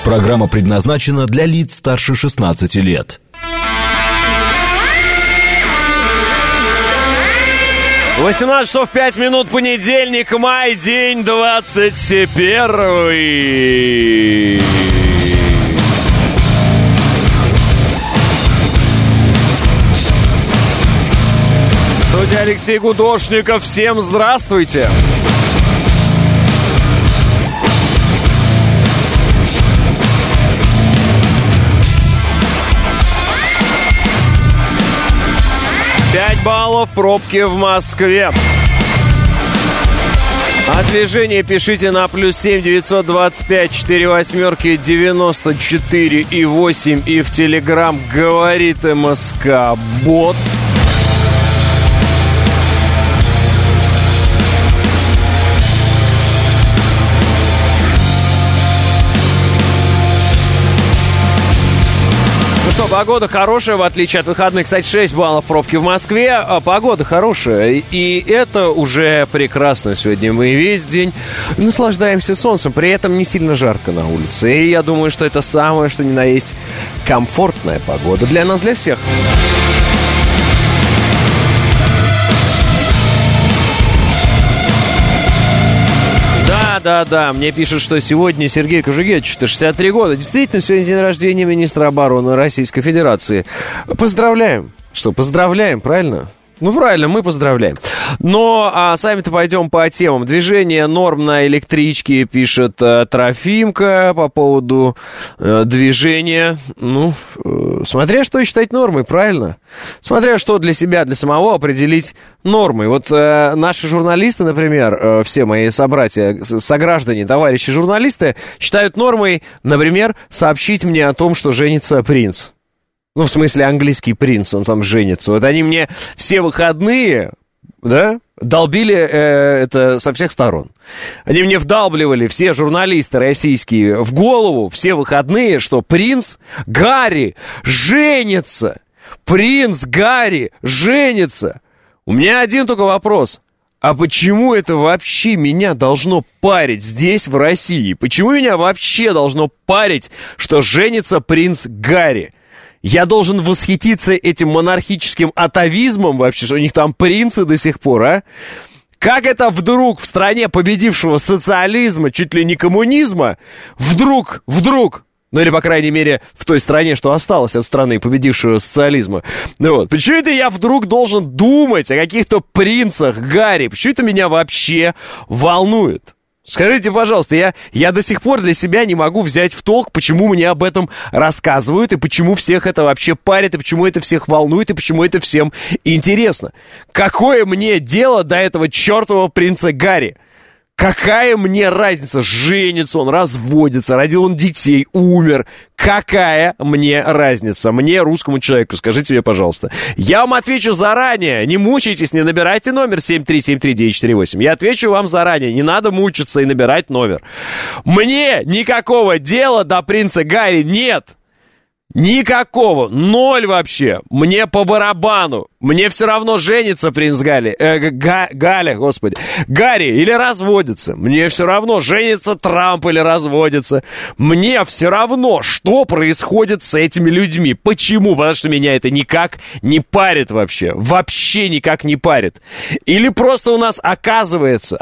Программа предназначена для лиц старше 16 лет. 18 часов 5 минут, понедельник, май, день 21. Студия Алексей Гудошников. Всем здравствуйте. Баллов пробки в Москве. А движение пишите на +7 925 48 94 и 8 и в Телеграм говорит МСК Бот. Погода хорошая, в отличие от выходных. Кстати, 6 баллов пробки в Москве. Погода хорошая, и это уже прекрасно. Сегодня мы весь день наслаждаемся солнцем, при этом не сильно жарко на улице. И я думаю, что это самое, что ни на есть, комфортная погода для нас, для всех. Да, мне пишут, что сегодня Сергей Кожугетович, 63 года. Действительно, сегодня день рождения министра обороны Российской Федерации. Поздравляем. Что, поздравляем, правильно? Ну, правильно, мы поздравляем. Но сами-то пойдем по темам. Движение норм на электричке, пишет Трофимка по поводу движения. Ну, смотря что считать нормой, правильно? Смотря что для себя, для самого определить нормой. Вот наши журналисты, например, все мои собратья, сограждане, товарищи журналисты, считают нормой, например, сообщить мне о том, что женится принц. Ну, в смысле, английский принц, он там женится. Вот они мне все выходные, да, долбили это со всех сторон. Они мне вдалбливали, все журналисты российские, в голову все выходные, что принц Гарри женится. Принц Гарри женится. У меня один только вопрос. А почему это вообще меня должно парить здесь, в России? Почему меня вообще должно парить, что женится принц Гарри? Я должен восхититься этим монархическим атавизмом вообще, что у них там принцы до сих пор, а? Как это вдруг в стране победившего социализма, чуть ли не коммунизма, вдруг, ну или, по крайней мере, в той стране, что осталось от страны победившего социализма. Ну вот, почему это я вдруг должен думать о каких-то принцах Гарри? Почему это меня вообще волнует? Скажите, пожалуйста, я до сих пор для себя не могу взять в толк, почему мне об этом рассказывают, и почему всех это вообще парит, и почему это всех волнует, и почему это всем интересно. Какое мне дело до этого чертового принца Гарри? Какая мне разница, женится он, разводится, родил он детей, умер. Какая мне разница? Мне, русскому человеку, скажите мне, пожалуйста. Я вам отвечу заранее. Не мучайтесь, не набирайте номер 7373948. Я отвечу вам заранее. Не надо мучиться и набирать номер. Мне никакого дела до принца Гарри нет. Никакого, ноль вообще. Мне по барабану. Мне все равно женится принц Гарри, Гарри или разводится. Мне все равно, женится Трамп или разводится. Мне все равно, что происходит с этими людьми. Почему? Потому что меня это никак не парит вообще. Вообще никак не парит. Или просто у нас оказывается,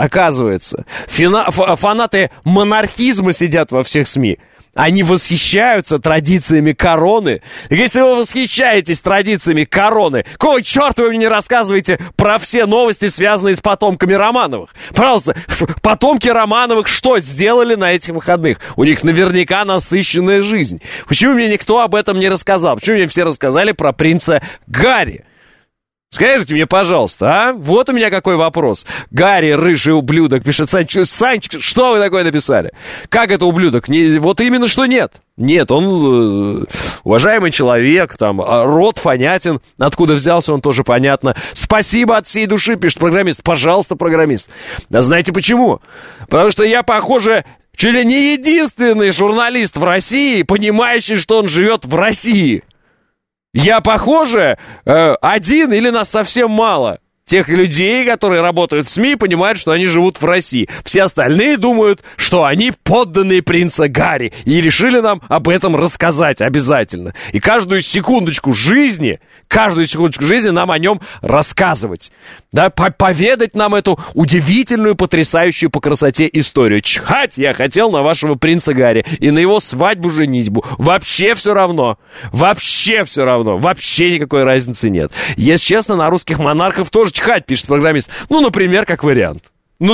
фанаты монархизма сидят во всех СМИ. Они восхищаются традициями короны. Если вы восхищаетесь традициями короны, какого черта вы мне не рассказываете про все новости, связанные с потомками Романовых? Пожалуйста, потомки Романовых что сделали на этих выходных? У них наверняка насыщенная жизнь. Почему мне никто об этом не рассказал? Почему мне все рассказали про принца Гарри? Скажите мне, пожалуйста, а? Вот у меня какой вопрос. Гарри, рыжий ублюдок, пишет Санчик, что вы такое написали? Как это ублюдок? Вот именно что нет. Нет, он уважаемый человек, там, род понятен, откуда взялся он тоже понятно. Спасибо от всей души, пишет программист. Пожалуйста, программист. А знаете почему? Потому что я, похоже, чуть ли не единственный журналист в России, понимающий, что он живет в России. Я, похоже, один или нас совсем мало. тех людей, которые работают в СМИ, понимают, что они живут в России. Все остальные думают, что они подданные принца Гарри. И решили нам об этом рассказать обязательно. И каждую секундочку жизни нам о нем рассказывать. Да, поведать нам эту удивительную, потрясающую по красоте историю. Чхать я хотел на вашего принца Гарри и на его свадьбу-женитьбу. Вообще все равно. Вообще никакой разницы нет. Если честно, на русских монархов тоже чихать, пишет программист. Например, как вариант.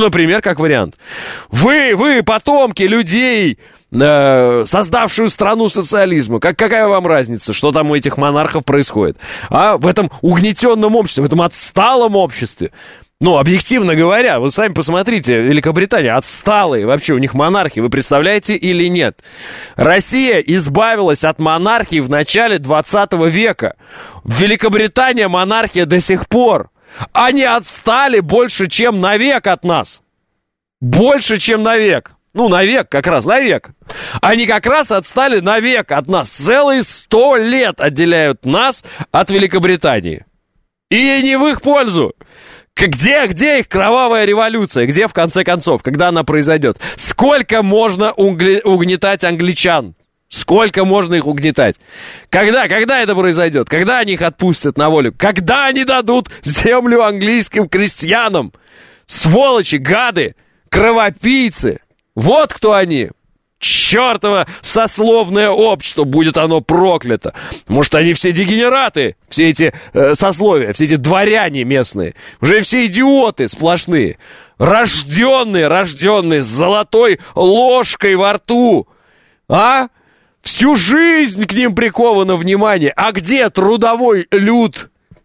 Вы потомки людей, создавшую страну социализма. Какая вам разница, что там у этих монархов происходит? А в этом угнетенном обществе, в этом отсталом обществе. Объективно говоря, вы сами посмотрите, Великобритания отсталые, вообще у них монархии, вы представляете или нет? Россия избавилась от монархии в начале 20 века. В Великобритании монархия до сих пор. Они отстали больше, чем на век от нас. Больше, чем на век. На век. Они как раз отстали на век от нас. Целые 100 лет отделяют нас от Великобритании. И не в их пользу. Где их кровавая революция? Где, в конце концов, когда она произойдет? Сколько можно угнетать англичан? Сколько можно их угнетать? Когда это произойдет? Когда они их отпустят на волю? Когда они дадут землю английским крестьянам? Сволочи, гады, кровопийцы. Вот кто они. Чёртово сословное общество, будет оно проклято. Может, они все дегенераты, все эти сословия, все эти дворяне местные. Уже все идиоты сплошные. Рожденные с золотой ложкой во рту. Всю жизнь к ним приковано внимание. А где трудовой люд?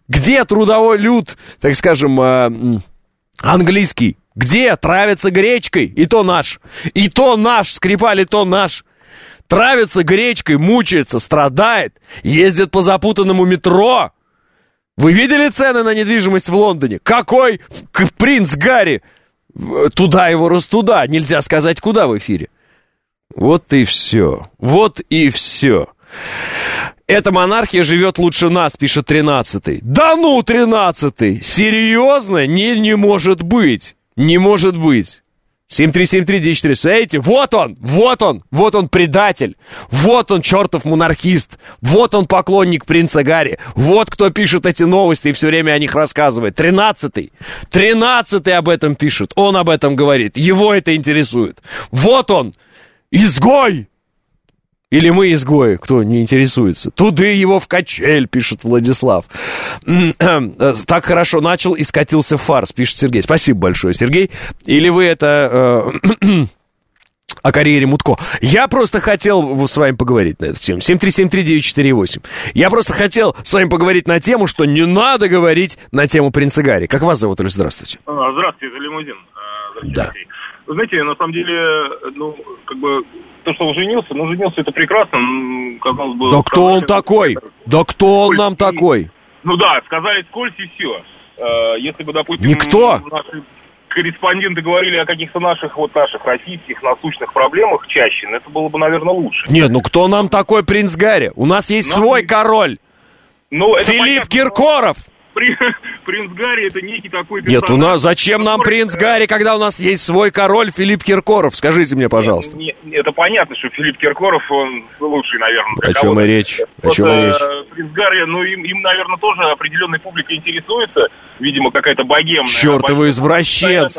Так скажем, английский? Где травится гречкой? И то наш. Скрипаль, и то наш. Травится гречкой, мучается, страдает. Ездит по запутанному метро. Вы видели цены на недвижимость в Лондоне? Какой принц Гарри? Туда его растуда. Нельзя сказать, куда в эфире. Вот и все. Эта монархия живет лучше нас, пишет 13-й. Да 13-й! Серьезно? Не может быть. 7373948. Смотрите, вот он предатель, вот он чертов монархист, вот он поклонник принца Гарри, вот кто пишет эти новости и все время о них рассказывает. 13-й об этом пишет, он об этом говорит, его это интересует. Вот он, изгой! Или мы изгои, кто не интересуется. Туды его в качель, пишет Владислав. Так хорошо начал и скатился в фарс, пишет Сергей. Спасибо большое, Сергей. Или вы это о карьере Мутко. Я просто хотел с вами поговорить на эту тему. 7373948. Я просто хотел с вами поговорить на тему, что не надо говорить на тему принца Гарри. Как вас зовут, Оль? Здравствуйте. Здравствуйте, это Лимузин. Да. Вы знаете, на самом деле, то, что он женился это прекрасно. Казалось бы, да кто он такой? Да кто он нам такой? Сказали скользь и все. Если бы, допустим, никто. Наши корреспонденты говорили о каких-то наших российских насущных проблемах чаще, это было бы, наверное, лучше. Нет, кто нам такой принц Гарри? У нас есть свой король. Филипп Киркоров. Принц Гарри — это некий такой персонаж. Нет, зачем нам принц Гарри, когда у нас есть свой король Филипп Киркоров? Скажите мне, пожалуйста. Это понятно, что Филипп Киркоров, он лучший, наверное. О чем и речь? Принц Гарри, им, наверное, тоже определенная публика интересуется. Видимо, какая-то богемная. Чёртовы извращенцы!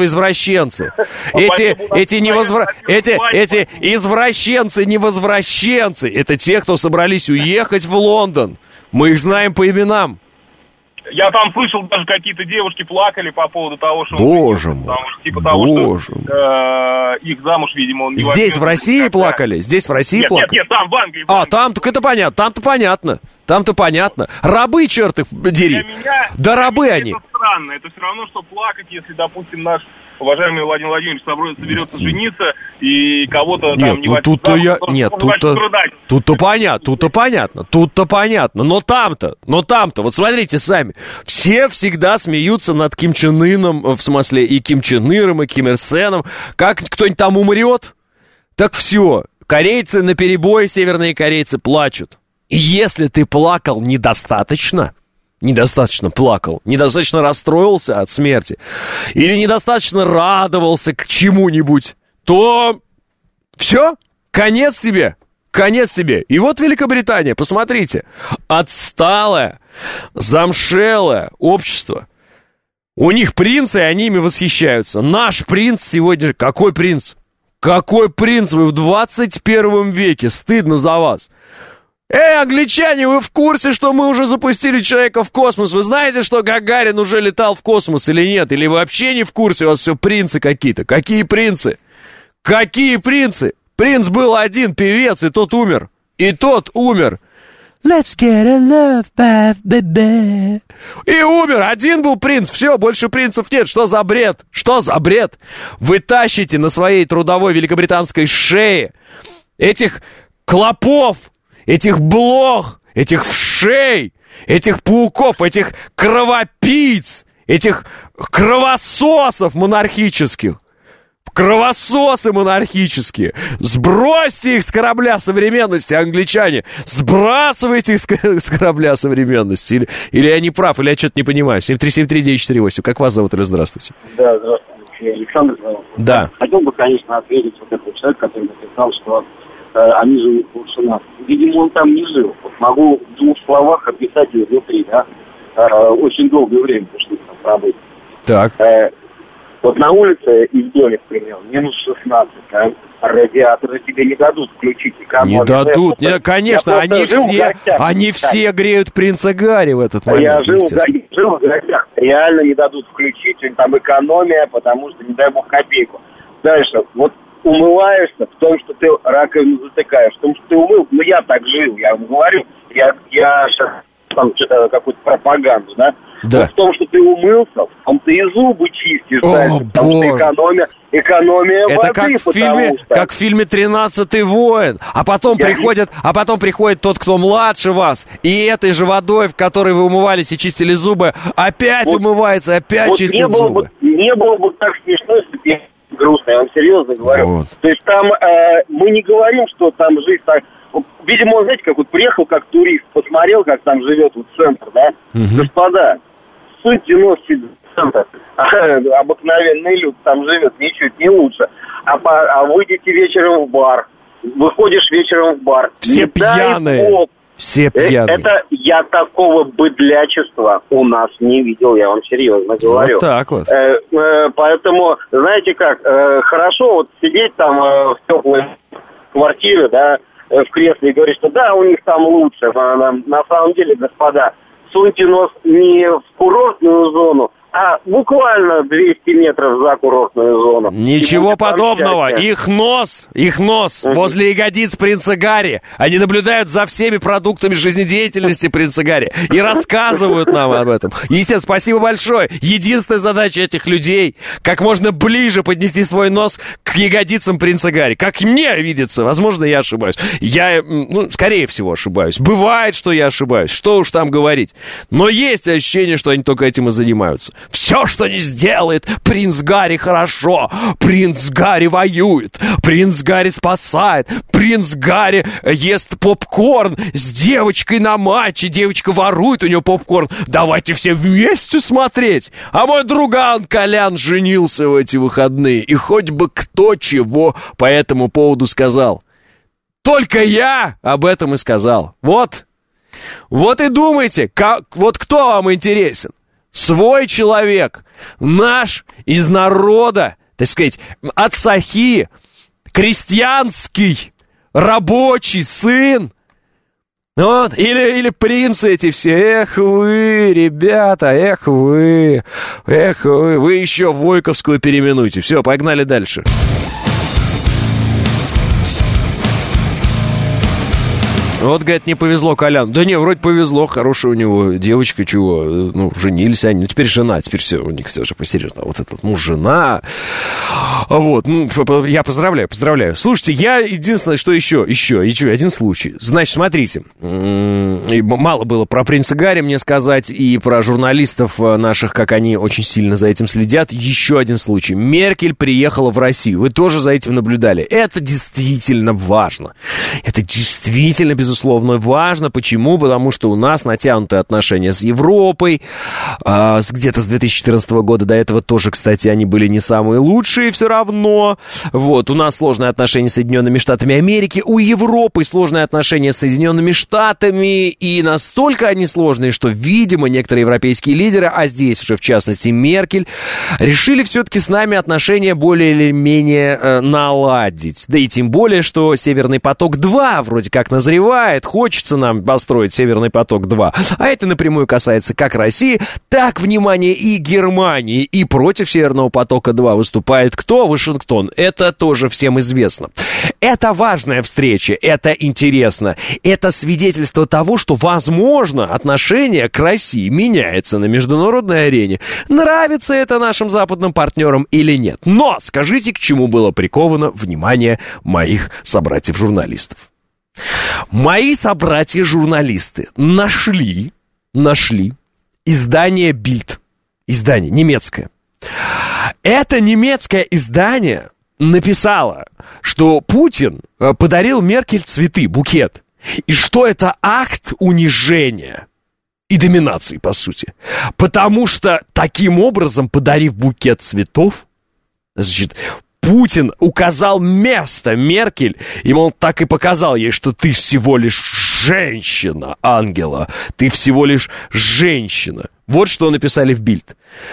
Эти извращенцы-невозвращенцы! Это те, кто собрались уехать в Лондон. Мы их знаем по именам. Я там слышал, даже какие-то девушки плакали по поводу того, что... Боже мой, что их замуж, видимо, он не возьмет. Здесь в России плакали? Плакали? Нет, там, в Англии. Там, так это понятно, там-то понятно. Рабы, черт их дери. Да рабы они. Это странно, это все равно, что плакать, если, допустим, наш уважаемый Владимир Владимирович соберется жениться и кого-то там не возьмет. Тут-то понятно. Но там-то, вот смотрите сами, все всегда смеются над Ким Чен Ыном, в смысле и Ким Чен Иром, и Ким Ир Сеном. Как кто-нибудь там умрет, так все. Корейцы наперебой, северные корейцы плачут. И если ты плакал недостаточно, недостаточно плакал, недостаточно расстроился от смерти или недостаточно радовался к чему-нибудь, то все, конец себе. Конец себе. И вот Великобритания, посмотрите, отсталое, замшелое общество. У них принцы, и они ими восхищаются. Наш принц сегодня... Какой принц? Какой принц? Вы в 21 веке. Стыдно за вас. Англичане, вы в курсе, что мы уже запустили человека в космос? Вы знаете, что Гагарин уже летал в космос или нет? Или вы вообще не в курсе? У вас все принцы какие-то. Какие принцы? Какие принцы? Принц был один, певец, и тот умер. И тот умер. Let's get a love bath, baby. И умер. Один был принц. Все, больше принцев нет. Что за бред? Что за бред? Вы тащите на своей трудовой великобританской шее этих клопов, этих блох, этих вшей, этих пауков, этих кровопийц, этих кровососов монархических. Кровососы монархические. Сбросьте их с корабля современности, англичане. Сбрасывайте их с корабля современности. Или я не прав, или я что-то не понимаю. 7373948. Как вас зовут, или здравствуйте? Да, здравствуйте. Александр зовут. Да. Хотел бы, конечно, ответить вот этого человека, который написал, что они живут лучше нас. Видимо, он там не жил. Вот могу в 2 словах описать изнутри, да. Очень долгое время пришлось там работать. Так. Вот на улице из дома, к примеру, минус 16, а радиаторы тебе не дадут включить экономию. Не дадут, нет, конечно, они все греют принца Гарри в этот момент. Я жил в гостях, реально не дадут включить, там экономия, потому что, не дай бог, копейку. Дальше, вот умываешься в том, что ты раковину затыкаешь, в том, что ты умыл, я так жил, я вам говорю, я сейчас там что-то какую-то пропаганду, да? Да. Вот в том, что ты умылся, в том ты и зубы чистишь, дальше, потому что экономия это воды, как в фильме «13-й воин». А потом приходит тот, кто младше вас, и этой же водой, в которой вы умывались и чистили зубы, опять умывается, опять чистит зубы. Не было бы так смешно, если бы я грустно, я вам серьезно говорю. Вот. То есть там мы не говорим, что там жизнь так... Видимо, он, знаете, как вот приехал как турист, посмотрел, как там живет вот центр, да? Господа, суть 90%. Обыкновенный люд там живет ничуть не лучше. А выйдете вечером в бар, выходишь вечером в бар. Все пьяные. Все пьяные. Это я такого быдлячества у нас не видел, я вам серьезно говорю. Вот так вот. Поэтому, знаете как, хорошо вот сидеть там в теплой квартире, да, в кресле и говорить, что да, у них там лучше. На самом деле, господа, суньте нос не в курортную зону, а буквально 200 метров за курортную зону. Ничего подобного. Их нос возле ягодиц принца Гарри. Они наблюдают за всеми продуктами жизнедеятельности принца Гарри и рассказывают нам об этом. Естественно, спасибо большое. Единственная задача этих людей — как можно ближе поднести свой нос к ягодицам принца Гарри. Как мне видится. Возможно, я ошибаюсь. Я, скорее всего, ошибаюсь. Бывает, что я ошибаюсь. Что уж там говорить. Но есть ощущение, что они только этим и занимаются. Все, что не сделает принц Гарри, хорошо. Принц Гарри воюет. Принц Гарри спасает. Принц Гарри ест попкорн с девочкой на матче. Девочка ворует у него попкорн. Давайте все вместе смотреть. А мой друган Колян женился в эти выходные. И хоть бы кто чего по этому поводу сказал. Только я об этом и сказал. Вот и думайте, вот кто вам интересен. Свой человек, наш, из народа, так сказать, от сахи, крестьянский, рабочий сын. Вот, или принцы эти все. Эх вы, ребята, эх вы, вы еще Войковскую переименуйте. Все, погнали дальше. Вот, говорит, не повезло Коляну. Да не, вроде повезло, хорошая у него девочка, чего, женились они. Теперь жена, теперь все, у них все же посерьезно. Вот этот муж, жена. Вот, я поздравляю. Слушайте, я единственное, что еще один случай. Значит, смотрите, мало было про принца Гарри мне сказать и про журналистов наших, как они очень сильно за этим следят. Еще один случай. Меркель приехала в Россию. Вы тоже за этим наблюдали. Это действительно важно. Это действительно, безусловно, безусловно, важно. Почему? Потому что у нас натянутые отношения с Европой. Где-то с 2014 года до этого тоже, кстати, они были не самые лучшие все равно. Вот, у нас сложные отношения с Соединенными Штатами Америки. У Европы сложные отношения с Соединенными Штатами. И настолько они сложные, что, видимо, некоторые европейские лидеры, а здесь уже, в частности, Меркель, решили все-таки с нами отношения более или менее наладить. Да и тем более, что Северный поток-2 вроде как назревает. Хочется нам построить Северный поток-2. А это напрямую касается как России, так, внимание, и Германии. И против Северного потока-2 выступает кто? Вашингтон. Это тоже всем известно. Это важная встреча, это интересно. Это свидетельство того, что, возможно, отношение к России меняется на международной арене. Нравится это нашим западным партнерам или нет? Но скажите, к чему было приковано внимание моих собратьев-журналистов. Мои собратья-журналисты нашли издание Bild. Издание немецкое. Это немецкое издание написало, что Путин подарил Меркель цветы, букет. И что это акт унижения и доминации, по сути. Потому что таким образом, подарив букет цветов, значит, Путин указал место Меркель, и, мол, так и показал ей, что ты всего лишь женщина, Ангела. Ты всего лишь женщина. Вот что написали в Bild.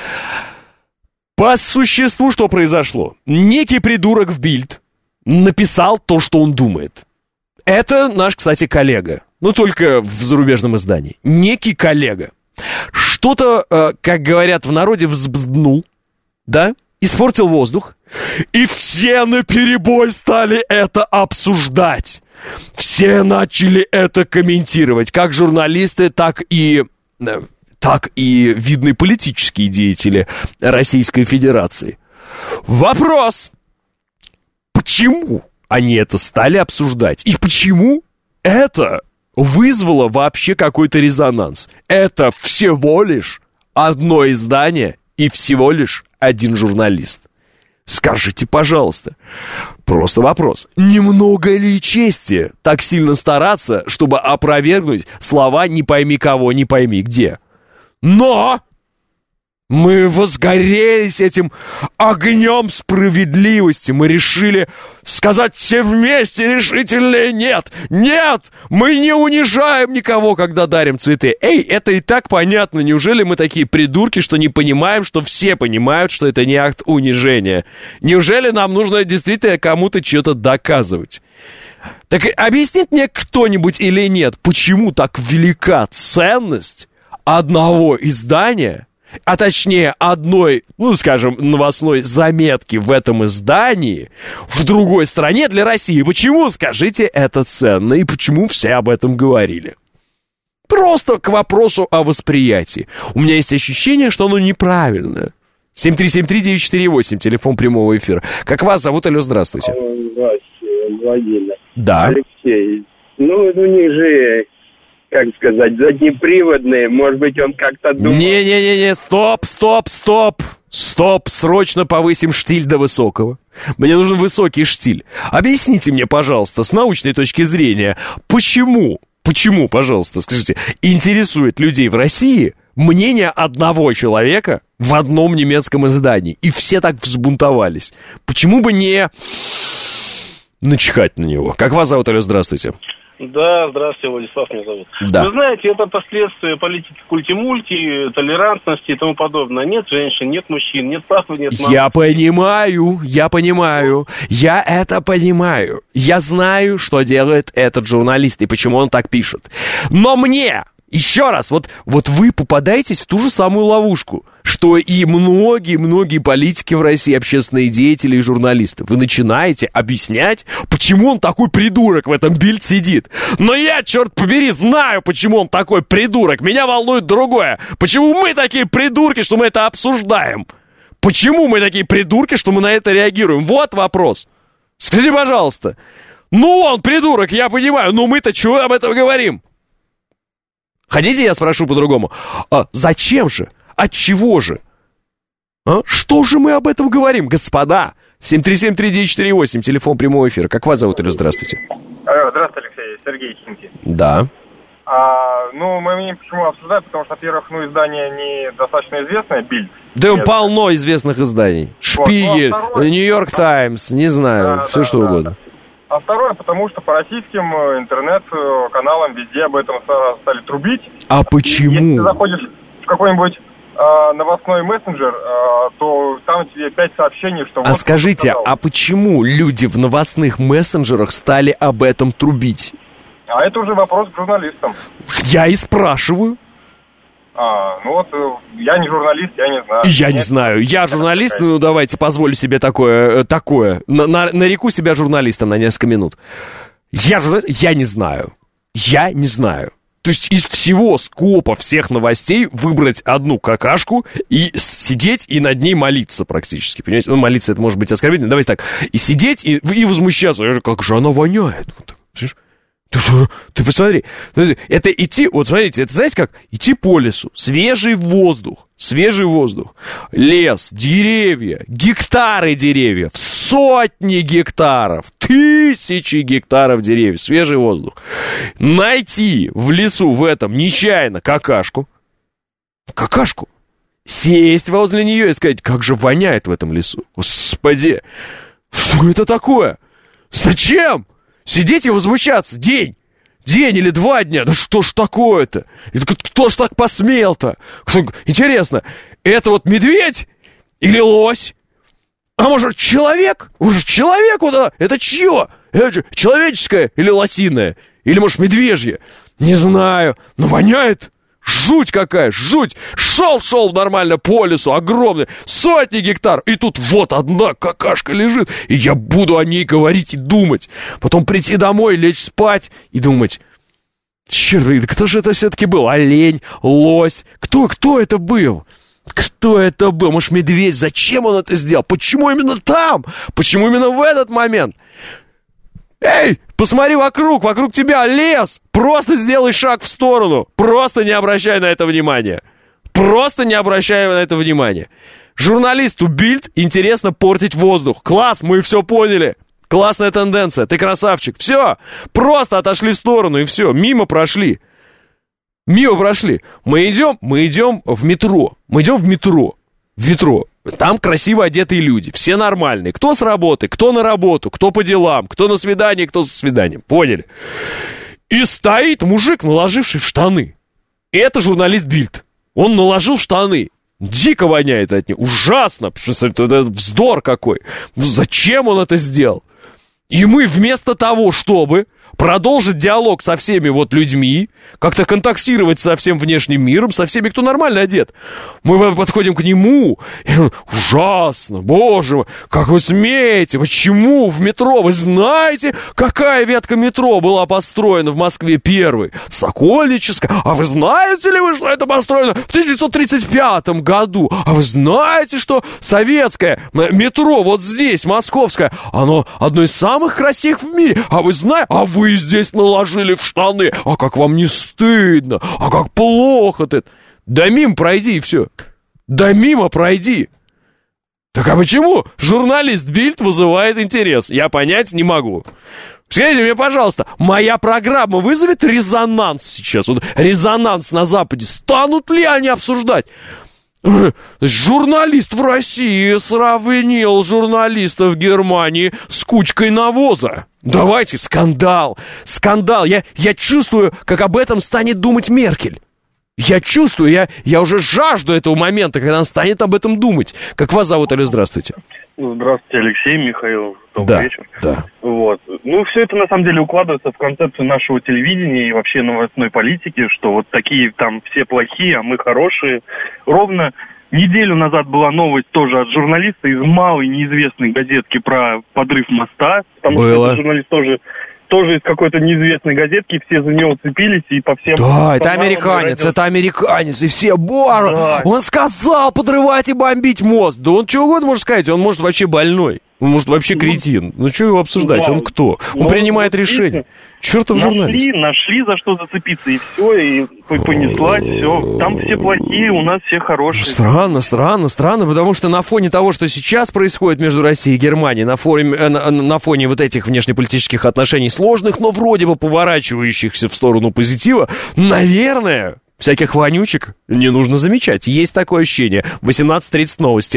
По существу, что произошло? Некий придурок в Bild написал то, что он думает. Это наш, кстати, коллега. Но только в зарубежном издании. Некий коллега. Что-то, как говорят в народе, взбзднул, да? Испортил воздух. И все наперебой стали это обсуждать. Все начали это комментировать. Как журналисты, так и видные политические деятели Российской Федерации. Вопрос. Почему они это стали обсуждать? И почему это вызвало вообще какой-то резонанс? Это всего лишь одно издание и всего лишь один журналист. Скажите, пожалуйста, просто вопрос. Немного ли чести так сильно стараться, чтобы опровергнуть слова «не пойми кого, не пойми где»? Но мы возгорелись этим огнем справедливости. Мы решили сказать все вместе решительное «нет». Нет, мы не унижаем никого, когда дарим цветы. Эй, это и так понятно. Неужели мы такие придурки, что не понимаем, что все понимают, что это не акт унижения? Неужели нам нужно действительно кому-то что-то доказывать? Так объяснит мне кто-нибудь или нет, почему так велика ценность одного издания, а точнее одной, скажем, новостной заметки в этом издании в другой стране для России? Почему, скажите, это ценно и почему все об этом говорили? Просто к вопросу о восприятии. У меня есть ощущение, что оно неправильное. 7373948, телефон прямого эфира. Как вас зовут? Алло, здравствуйте. Здравствуйте, Владимир. Да. Алексей. У них же, как сказать, заднеприводные. Может быть, он как-то думал... Не-не-не, стоп, срочно повысим штиль до высокого. Мне нужен высокий штиль. Объясните мне, пожалуйста, с научной точки зрения, почему, пожалуйста, скажите, интересует людей в России мнение одного человека в одном немецком издании, и все так взбунтовались? Почему бы не начихать на него? Как вас зовут? Алло, здравствуйте. Да, здравствуйте, Владислав меня зовут. Да. Вы знаете, это последствия политики культи-мульти, толерантности и тому подобное. Нет женщин, нет мужчин, нет папы, нет мамы. Я понимаю. Я это понимаю. Я знаю, что делает этот журналист и почему он так пишет. Но мне... Еще раз, вот вы попадаетесь в ту же самую ловушку, что и многие политики в России, общественные деятели и журналисты. Вы начинаете объяснять, почему он такой придурок в этом Bild сидит. Но я, черт побери, знаю, почему он такой придурок. Меня волнует другое. Почему мы такие придурки, что мы это обсуждаем? Почему мы такие придурки, что мы на это реагируем? Вот вопрос. Скажите, пожалуйста. Он придурок, я понимаю, но мы-то чего об этом говорим? Хотите, я спрошу по-другому? Зачем же? Отчего же? Что же мы об этом говорим, господа? 7373948, телефон прямого эфира. Как вас зовут? Или здравствуйте. Алло, здравствуйте, «Демократия», Сергей Химки. Да. Мы имеем почему обсуждать, потому что, во-первых, издание недостаточно известное, «Бильд». Да, полно известных изданий. «Шпигель», «Нью-Йорк Таймс», не знаю, все что угодно. А второе, потому что по российским интернет-каналам везде об этом стали трубить. А почему? Если ты заходишь в какой-нибудь новостной мессенджер, то там тебе 5 сообщений, что... А скажите, а почему люди в новостных мессенджерах стали об этом трубить? А это уже вопрос к журналистам. Я и спрашиваю. Я не журналист, я не знаю. Я не знаю. Я журналист, давайте позволю себе такое. Нареку себя журналистом на несколько минут. Я журналист, я не знаю. То есть из всего скопа всех новостей выбрать одну какашку и сидеть и над ней молиться практически. Понимаете? Молиться это может быть оскорбительно. Давайте так. И сидеть и возмущаться. Как же она воняет. Ты посмотри, это идти, вот смотрите, это знаете как? Идти по лесу, свежий воздух, лес, деревья, гектары деревьев, сотни гектаров, тысячи гектаров деревьев, свежий воздух. Найти в лесу в этом нечаянно какашку, сесть возле нее и сказать, как же воняет в этом лесу. Господи, что это такое? Зачем? Сидеть и возмущаться день или 2 дня. Да что ж такое-то? Кто ж так посмел-то? Интересно, это вот медведь или лось? А может, человек? Это чье? Это человеческое или лосиное? Или, может, медвежье? Не знаю. Но воняет. Жуть какая, жуть. Шел нормально по лесу, огромный, сотни гектар. И тут вот одна какашка лежит. И я буду о ней говорить и думать. Потом прийти домой, лечь спать и думать. Черт, кто же это все-таки был? Олень, лось. Кто это был? Может, медведь? Зачем он это сделал? Почему именно там? Почему именно в этот момент? Эй, посмотри вокруг тебя лес. Просто сделай шаг в сторону. Просто не обращай на это внимания. Журналисту Бильд интересно портить воздух. Класс, мы все поняли. Классная тенденция, ты красавчик. Все, просто отошли в сторону и все, мимо прошли. Мы идем в метро. Там красиво одетые люди, все нормальные. Кто с работы, кто на работу, кто по делам, кто на свидание, кто со свиданием. Поняли? И стоит мужик, наложивший в штаны. И это журналист Бильд. Он наложил штаны. Дико воняет от них. Ужасно. Это вздор какой. Зачем он это сделал? И мы вместо того, чтобы продолжить диалог со всеми людьми, как-то контактировать со всем внешним миром, со всеми, кто нормально одет. Мы подходим к нему, и он, ужасно, боже мой, как вы смеете, почему в метро? Вы знаете, какая ветка метро была построена в Москве первой? Сокольническая. А вы знаете ли вы, что это построено в 1935 году? А вы знаете, что советское метро вот здесь, московское, оно одно из самых красивых в мире? А вы знаете, вы здесь наложили в штаны. А как вам не стыдно? А как плохо-то? Да мимо пройди и все. Так а почему журналист Бильд вызывает интерес? Я понять не могу. Скажите мне, пожалуйста, моя программа вызовет резонанс сейчас? Резонанс на Западе. Станут ли они обсуждать? Журналист в России сравнил журналиста в Германии с кучкой навоза. Давайте, скандал. Я чувствую, как об этом станет думать Меркель. Я чувствую, я уже жажду этого момента, когда она станет об этом думать. Как вас зовут, Алло, здравствуйте. Здравствуйте, Алексей, Михаил. Добрый вечер. Да. Все это на самом деле укладывается в концепцию нашего телевидения и вообще новостной политики, что такие там все плохие, а мы хорошие. Ровно неделю назад была новость тоже от журналиста из малой неизвестной газетки про подрыв моста. Потому что этот журналист тоже из какой-то неизвестной газетки, все за него цепились и по всем... Да, это американец, и все, он сказал подрывать и бомбить мост. Да он чего угодно может сказать, он может вообще больной. Может, вообще кретин. Ну, что его обсуждать? Он кто? Он принимает решение. Чертов журналист. Нашли за что зацепиться, и все, и понеслась, все. Там все плохие, у нас все хорошие. Странно, потому что на фоне того, что сейчас происходит между Россией и Германией, на фоне вот этих внешнеполитических отношений сложных, но вроде бы поворачивающихся в сторону позитива, наверное, всяких вонючек не нужно замечать. Есть такое ощущение. 18:30 новости.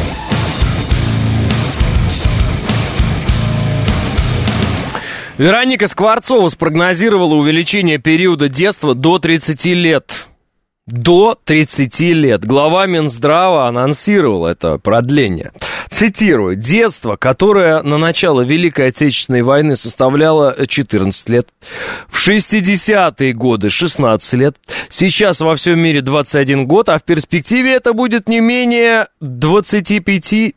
Вероника Скворцова спрогнозировала увеличение периода детства до 30 лет. До 30 лет. Глава Минздрава анонсировал это продление. Цитирую. Детство, которое на начало Великой Отечественной войны составляло 14 лет. В 60-е годы 16 лет. Сейчас во всем мире 21 год, а в перспективе это будет не менее 25-30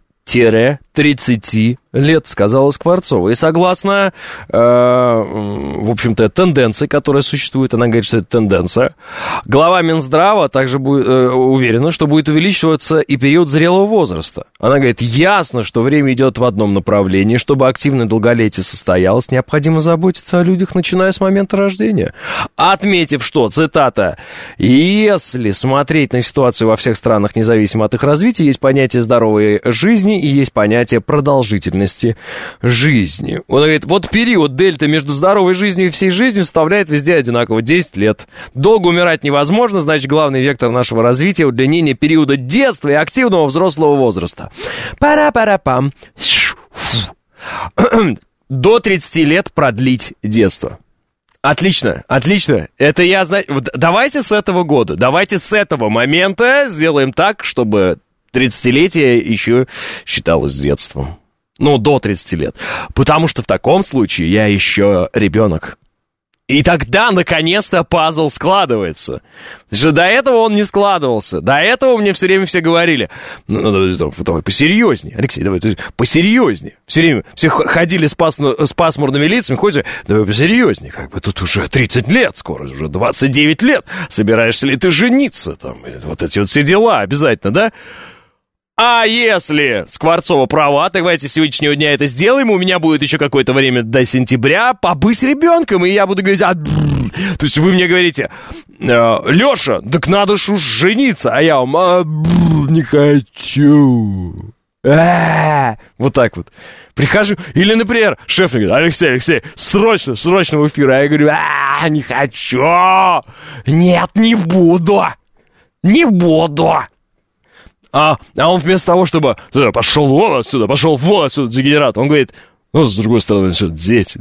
лет, сказала Скворцова. И согласно, в общем-то, тенденции, которая существует, она говорит, что это тенденция, глава Минздрава также уверена, что будет увеличиваться и период зрелого возраста. Она говорит, ясно, что время идет в одном направлении. Чтобы активное долголетие состоялось, необходимо заботиться о людях, начиная с момента рождения. Отметив, что, цитата, если смотреть на ситуацию во всех странах, независимо от их развития, есть понятие здоровой жизни и есть понятие продолжительности жизни. Он говорит, вот период дельта между здоровой жизнью и всей жизнью составляет везде одинаково 10 лет. Долго умирать невозможно, значит, главный вектор нашего развития — удлинение периода детства и активного взрослого возраста. Пара-пара-пам. До 30 лет продлить детство. Отлично. Это я знаю. Давайте с этого года, давайте с этого момента сделаем так, чтобы 30-летие еще считалось детством. Ну, до 30 лет. Потому что в таком случае я еще ребенок. И тогда, наконец-то, пазл складывается. Потому что до этого он не складывался. До этого мне все время все говорили, давай посерьезнее, Алексей, давай посерьезнее. Все время все ходили с пасмурными лицами, ходят, давай посерьезнее. Как бы тут уже 30 лет, скоро уже 29 лет. Собираешься ли ты жениться? Там, вот эти вот все дела обязательно, да? А если Скворцова права, давайте с сегодняшнего дня это сделаем, у меня будет еще какое-то время до сентября побыть ребенком, и я буду говорить, то есть вы мне говорите, Леша, так надо ж уж жениться, а я вам, не хочу. Вот так вот. Прихожу, или, например, шеф мне говорит, Алексей, срочно в эфир, а я говорю, не хочу, нет, не буду. А он вместо того, чтобы пошел вон отсюда, дегенерат, он говорит, ну, с другой стороны, что, дети.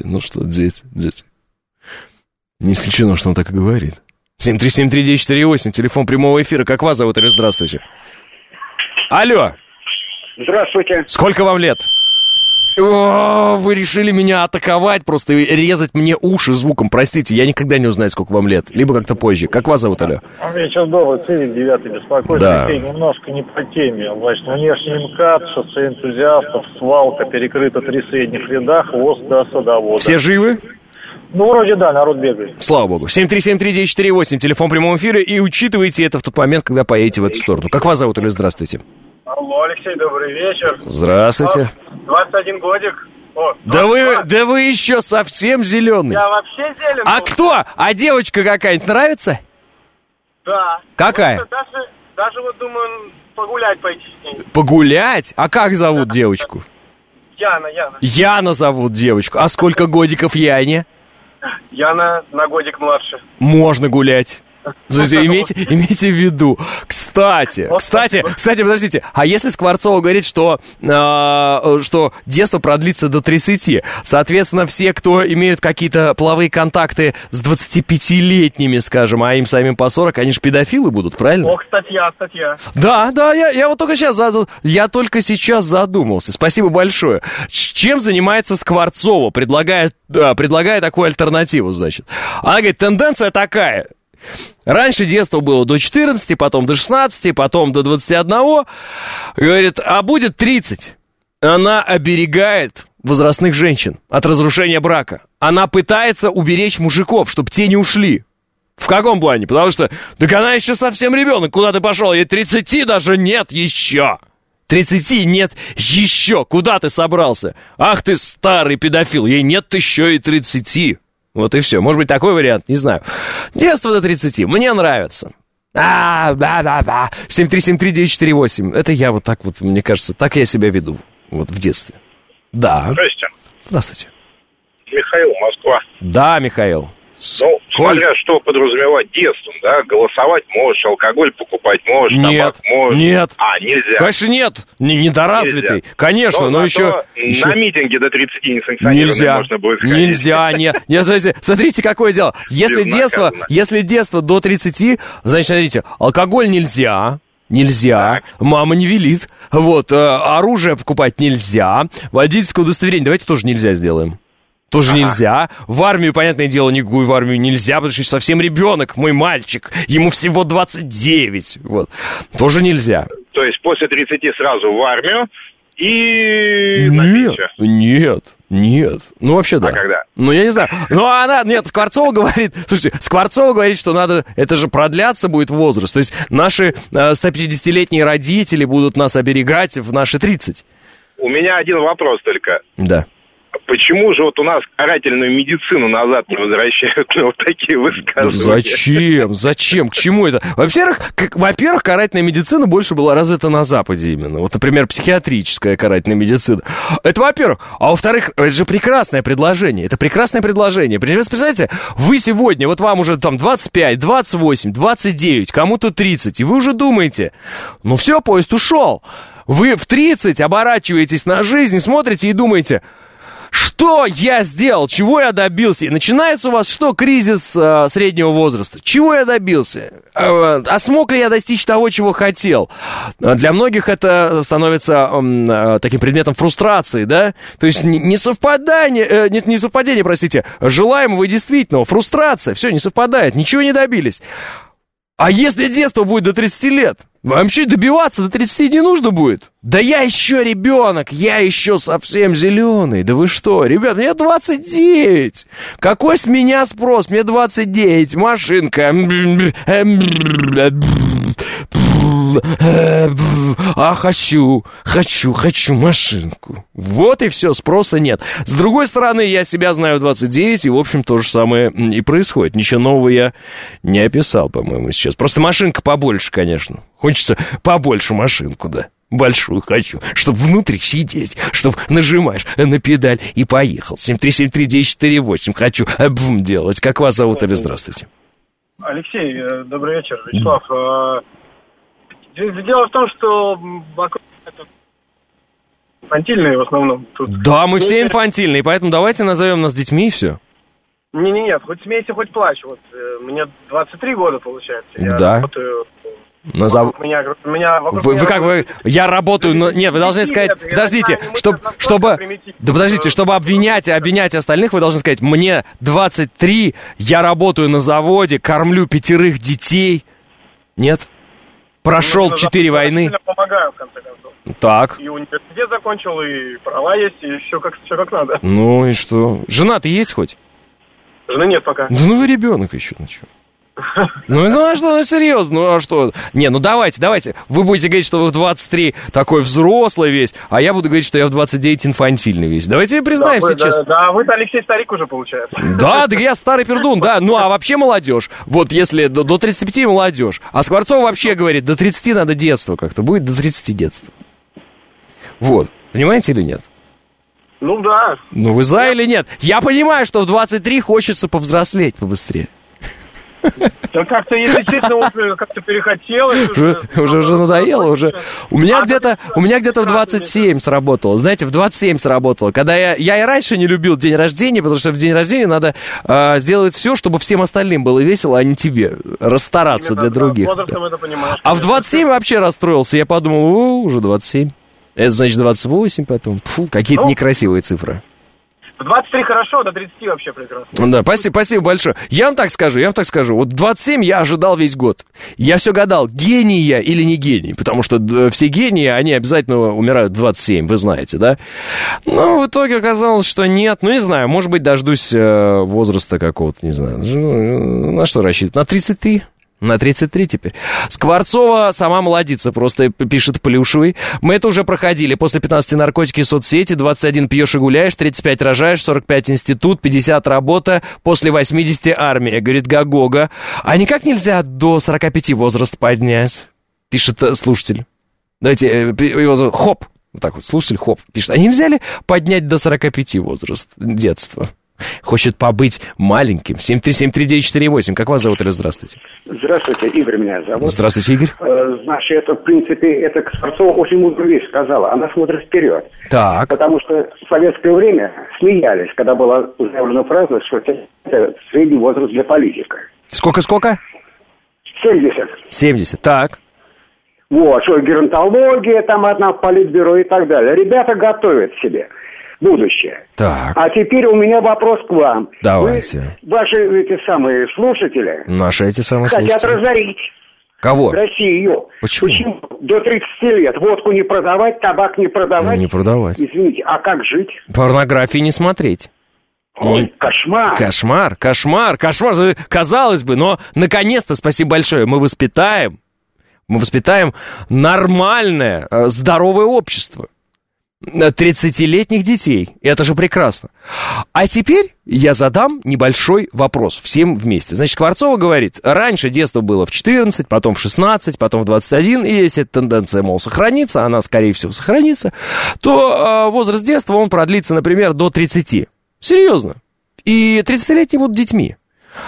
Не исключено, что он так и говорит. 7373948, телефон прямого эфира. Как вас зовут, или здравствуйте? Алло. Здравствуйте. Сколько вам лет? О, вы решили меня атаковать, просто резать мне уши звуком. Простите, я никогда не узнаю, сколько вам лет. Либо как-то позже. Как вас зовут, алло? Вечер добрый, Цивик 9 беспокоит. Да. Немножко не по теме. Значит, внешний МКАД, шоссе энтузиастов, свалка, перекрыта 3 средних ряда, хвост до садовода. Все живы? Ну, вроде да, народ бегает. Слава богу. 7373948, телефон прямого эфира. И учитывайте это в тот момент, когда поедете в эту сторону. Как вас зовут, алло, здравствуйте? Алло, Алексей, добрый вечер. Здравствуйте. 21 годик. Да вы еще совсем зеленый. Я вообще зеленый. А кто? А девочка какая-нибудь нравится? Да. Какая? Даже вот думаю, погулять пойти с ней. Погулять? А как зовут девочку? Яна. Яна зовут девочку. А сколько годиков Яне? Яна на годик младше. Можно гулять. Имейте в виду. Кстати, подождите. А если Скворцова говорит, что детство продлится до 30, соответственно, все, кто имеют какие-то половые контакты с 25-летними, скажем, а им самим по 40, они же педофилы будут, правильно? Ох, статья. Да, я вот только сейчас задумался. Спасибо большое. Чем занимается Скворцова, предлагая такую альтернативу, значит? Она говорит, тенденция такая. Раньше детство было до 14, потом до 16, потом до 21. Говорит, а будет 30. Она оберегает возрастных женщин от разрушения брака. Она пытается уберечь мужиков, чтобы те не ушли. В каком плане? Потому что, так она еще совсем ребенок. Куда ты пошел? Ей 30 даже нет еще. 30 нет еще. Куда ты собрался? Ах ты старый педофил. Ей нет еще и 30. Вот и все. Может быть, такой вариант, не знаю. Детство до 30. Мне нравится. 7373948. Это я вот так вот, мне кажется, так я себя веду. Вот в детстве. Да. Здрасте. Здравствуйте. Михаил, Москва. Да, Михаил. Ну, смотря что подразумевать детством, да, голосовать можешь, алкоголь покупать можешь, табак можешь. Нет. Нельзя. Конечно, нет. Недоразвитый. Нельзя. Конечно, но еще... На митинге до 30 несанкционированным можно будет ходить. Нельзя, нет. Смотрите, какое дело. Если детство до 30, значит, смотрите, алкоголь нельзя. Нельзя, мама не велит. Вот, оружие покупать нельзя. Водительское удостоверение давайте тоже нельзя сделаем. Тоже нельзя. В армию, понятное дело, никакую в армию нельзя, потому что совсем ребенок, мой мальчик. Ему всего 29. Вот. Тоже нельзя. То есть после 30 сразу в армию и на пенсию? Нет. Ну, вообще, да. А когда? Ну, я не знаю. Скворцова говорит, слушайте, что надо, это же продляться будет возраст. То есть наши 150-летние родители будут нас оберегать в наши 30. У меня один вопрос только. Да. Почему же вот у нас карательную медицину назад не возвращают на вот такие высказывания? Зачем? К чему это? Во-первых, карательная медицина больше была развита на Западе именно. Вот, например, психиатрическая карательная медицина. Это во-первых. А во-вторых, это же прекрасное предложение. Представляете, вы сегодня, вот вам уже там 25, 28, 29, кому-то 30, и вы уже думаете, ну все, поезд ушел. Вы в 30 оборачиваетесь на жизнь, смотрите и думаете... Что я сделал? Чего я добился? И начинается у вас что? Кризис среднего возраста. Чего я добился? А смог ли я достичь того, чего хотел? Для многих это становится таким предметом фрустрации, да? То есть несовпадение, простите, желаемого и действительного. Фрустрация. Все, не совпадает. Ничего не добились. А если детство будет до 30 лет? Вообще добиваться до 30 не нужно будет. Да я еще ребенок, я еще совсем зеленый. Да вы что, ребят, мне 29. Какой с меня спрос? Мне 29, машинка. А хочу машинку. Вот и все, спроса нет. С другой стороны, я себя знаю в 29, и, в общем, то же самое и происходит. Ничего нового я не описал, по-моему, сейчас. Просто машинка побольше, конечно. Хочется побольше машинку, да. Большую хочу, чтобы внутри сидеть, чтобы нажимаешь на педаль и поехал. 7373948 хочу делать. Как вас зовут или здравствуйте? Алексей, добрый вечер. Вячеслав, дело в том, что инфантильные в основном. Тут. Да, мы все инфантильные, поэтому давайте назовем нас детьми и все. Нет, хоть смейся, хоть плачь. Вот мне 23 года, получается. Я работаю... Я работаю, но нет, вы должны сказать, чтобы обвинять остальных, вы должны сказать, мне 23, я работаю на заводе, кормлю 5 детей. Нет? Прошел 4 войны. Я помогаю, в конце концов. Так. И университет закончил, и права есть, и все как надо. Ну и что? Жена-то есть хоть? Жены нет пока. Ну вы ребенок еще, ну что? Ну а что, серьезно, ну а что? Не, ну давайте. Вы будете говорить, что вы в 23 такой взрослый весь, а я буду говорить, что я в 29 инфантильный весь. Давайте признаемся честно. Да, вы-то Алексей старик уже, получается. Да, я старый пердун, да. Ну а вообще молодежь. Вот если до 35 молодежь. А Скворцов вообще говорит, до 30 надо детство как-то. Будет до 30 детство. Вот. Понимаете или нет? Ну да. Ну вы за или нет? Я понимаю, что в 23 хочется повзрослеть побыстрее. Да как-то, если честно, уже как-то перехотелось. Уже надоело, уже. У меня где-то в 27 сработало. Знаете, в 27 сработало. Когда я и раньше не любил день рождения, потому что в день рождения надо сделать все, чтобы всем остальным было весело, а не тебе. Расстараться для других. А в 27 вообще расстроился. Я подумал, уже 27. Это значит 28 потом. Фу, какие-то некрасивые цифры. В 23 хорошо, до 30 вообще прекрасно. Да, спасибо большое. Я вам так скажу. Вот 27 я ожидал весь год. Я все гадал, гений я или не гений. Потому что все гении, они обязательно умирают в 27, вы знаете, да? Но в итоге оказалось, что нет. Ну, не знаю, может быть, дождусь возраста какого-то, не знаю. На что рассчитывать? На 33? На 33 теперь. Скворцова сама молодица, просто пишет Плюшевый. Мы это уже проходили. После 15 наркотики и соцсети, 21 пьешь и гуляешь, 35 рожаешь, 45 институт, 50 работа, после 80 армия, говорит Гагога. А никак нельзя до 45 возраст поднять, пишет слушатель. Давайте, его зовут Хоп. Вот так вот, слушатель Хоп пишет. А нельзя ли поднять до 45 возраст детства? Хочет побыть маленьким. 7373948. Как вас зовут, или здравствуйте? Здравствуйте, Игорь меня зовут. Здравствуйте, Игорь. Значит, это, в принципе, это Скворцова очень мудрую вещь сказала. Она смотрит вперед. Так. Потому что в советское время смеялись, когда была заявлена фраза, что это средний возраст для политика. Сколько? 70. 70, так. Вот, что геронтология, там одна в политбюро и так далее. Ребята готовят себе будущее. Так. А теперь у меня вопрос к вам. Давайте. Ваши эти самые слушатели Наши эти самые хотят слушатели. разорить. Кого? Россию. Почему? До 30 лет водку не продавать, табак не продавать. Не продавать. Извините, а как жить? Порнографии не смотреть. Ой, кошмар. Кошмар. Казалось бы, но наконец-то, спасибо большое, мы воспитаем нормальное, здоровое общество. 30-летних детей. Это же прекрасно. А теперь я задам небольшой вопрос всем вместе. Значит, Скворцова говорит, раньше детство было в 14, потом в 16, потом в 21, и если эта тенденция, мол, сохранится, она, скорее всего, сохранится, то возраст детства, он продлится, например, до 30. Серьезно. И 30-летние будут детьми.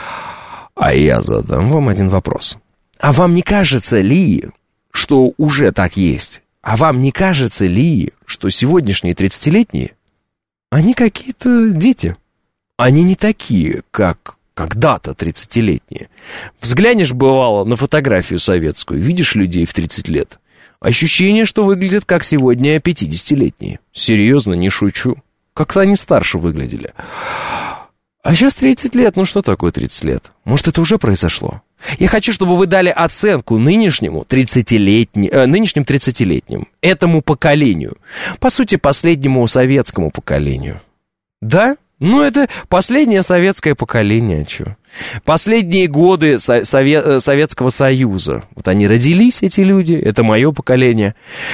А я задам вам один вопрос. А вам не кажется ли, что уже так есть? А вам не кажется ли, что сегодняшние 30-летние, они какие-то дети? Они не такие, как когда-то 30-летние. Взглянешь, бывало, на фотографию советскую, видишь людей в 30 лет. Ощущение, что выглядят как сегодня 50-летние. Серьезно, не шучу. Как-то они старше выглядели. А сейчас 30 лет, ну что такое 30 лет? Может, это уже произошло? Я хочу, чтобы вы дали оценку нынешним 30-летним, этому поколению. По сути, последнему советскому поколению. Да? Ну, это последнее советское поколение, что? Последние годы Советского Союза. Вот они родились, эти люди, это мое поколение.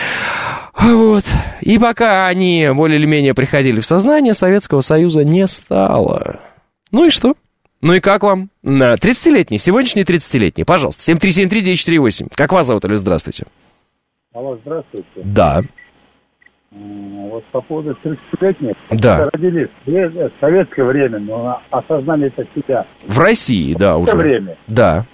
Вот. И пока они более или менее приходили в сознание, Советского Союза не стало. Ну и что? Ну и как вам? 30-летний, сегодняшний 30-летний, пожалуйста, 7373948. Как вас зовут, или здравствуйте? Алло, здравствуйте. Да. Вот по поводу 30-летних. Да. Родились в советское время, но осознали это себя. В России, да, уже. В это время. Да.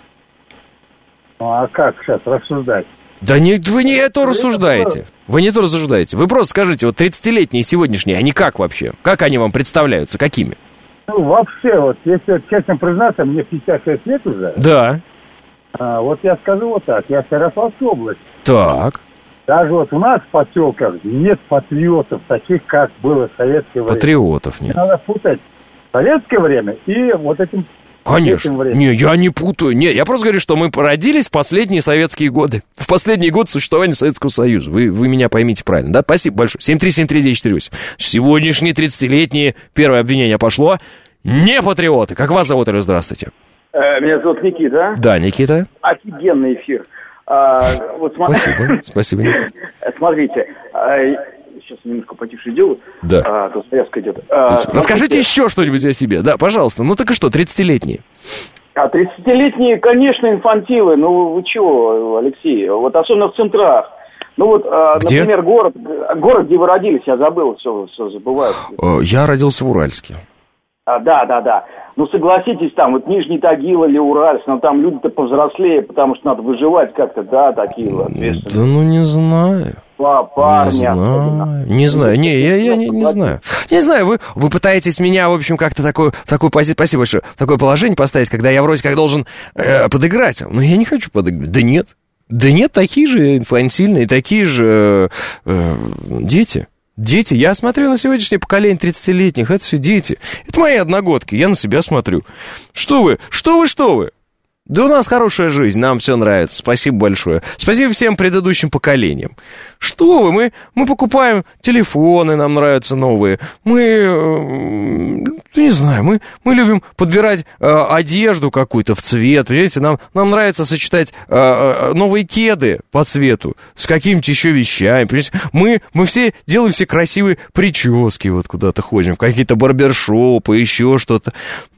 Ну а как сейчас рассуждать? Да не, вы не это рассуждаете. Вы не то рассуждаете. Вы просто скажите, вот 30-летние сегодняшние, они как вообще? Как они вам представляются? Какими? Ну, вообще, вот, если честно признаться, мне 56 лет уже. Да. Вот я скажу вот так, я с Ярославской области. Так. Даже вот у нас в поселках нет патриотов, таких, как было в советское время. Патриотов нет. Надо путать советское время и вот этим... Конечно. Не, я не путаю. Нет, я просто говорю, что мы родились в последние советские годы. В последний год существования Советского Союза. Вы меня поймите правильно, да? Спасибо большое. 7373948. Сегодняшние 30-летние, первое обвинение пошло. Не патриоты. Как вас зовут, или здравствуйте? Меня зовут Никита. Да, Никита. Офигенный эфир. Вот Спасибо, Никита. Смотрите, сейчас немножко потише делаю. Да. Тут связка идет. Расскажите еще что-нибудь о себе. Да, пожалуйста. Ну так и что, 30-летние? 30-летние, конечно, инфантилы. Ну вы чего, Алексей? Вот особенно в центрах. Ну вот, где? Например, город, где вы родились, я забыл, все забываю. Я родился в Уральске. Да. Ну, согласитесь, там, вот Нижний Тагил или Уральск, но там люди-то повзрослее, потому что надо выживать как-то, да, такие ответственные. Да ну не знаю. Парни. Не знаю, я не знаю. Не знаю, вы пытаетесь меня, в общем, как-то такую позицию, спасибо большое, в такое положение поставить, когда я вроде как должен подыграть. Но я не хочу подыграть. Да нет, такие же инфантильные, такие же дети. Дети, я смотрю на сегодняшнее поколение 30-летних, это все дети. Это мои одногодки, я на себя смотрю. Что вы? Да у нас хорошая жизнь, нам все нравится. Спасибо большое. Спасибо всем предыдущим поколениям. Что вы, мы покупаем телефоны, нам нравятся новые. Мы, не знаю, мы любим подбирать одежду какую-то в цвет. Понимаете, нам нравится сочетать новые кеды по цвету с какими-то еще вещами. Понимаете? Мы все делаем все красивые прически, вот куда-то ходим, в какие-то барбершопы, еще что-то.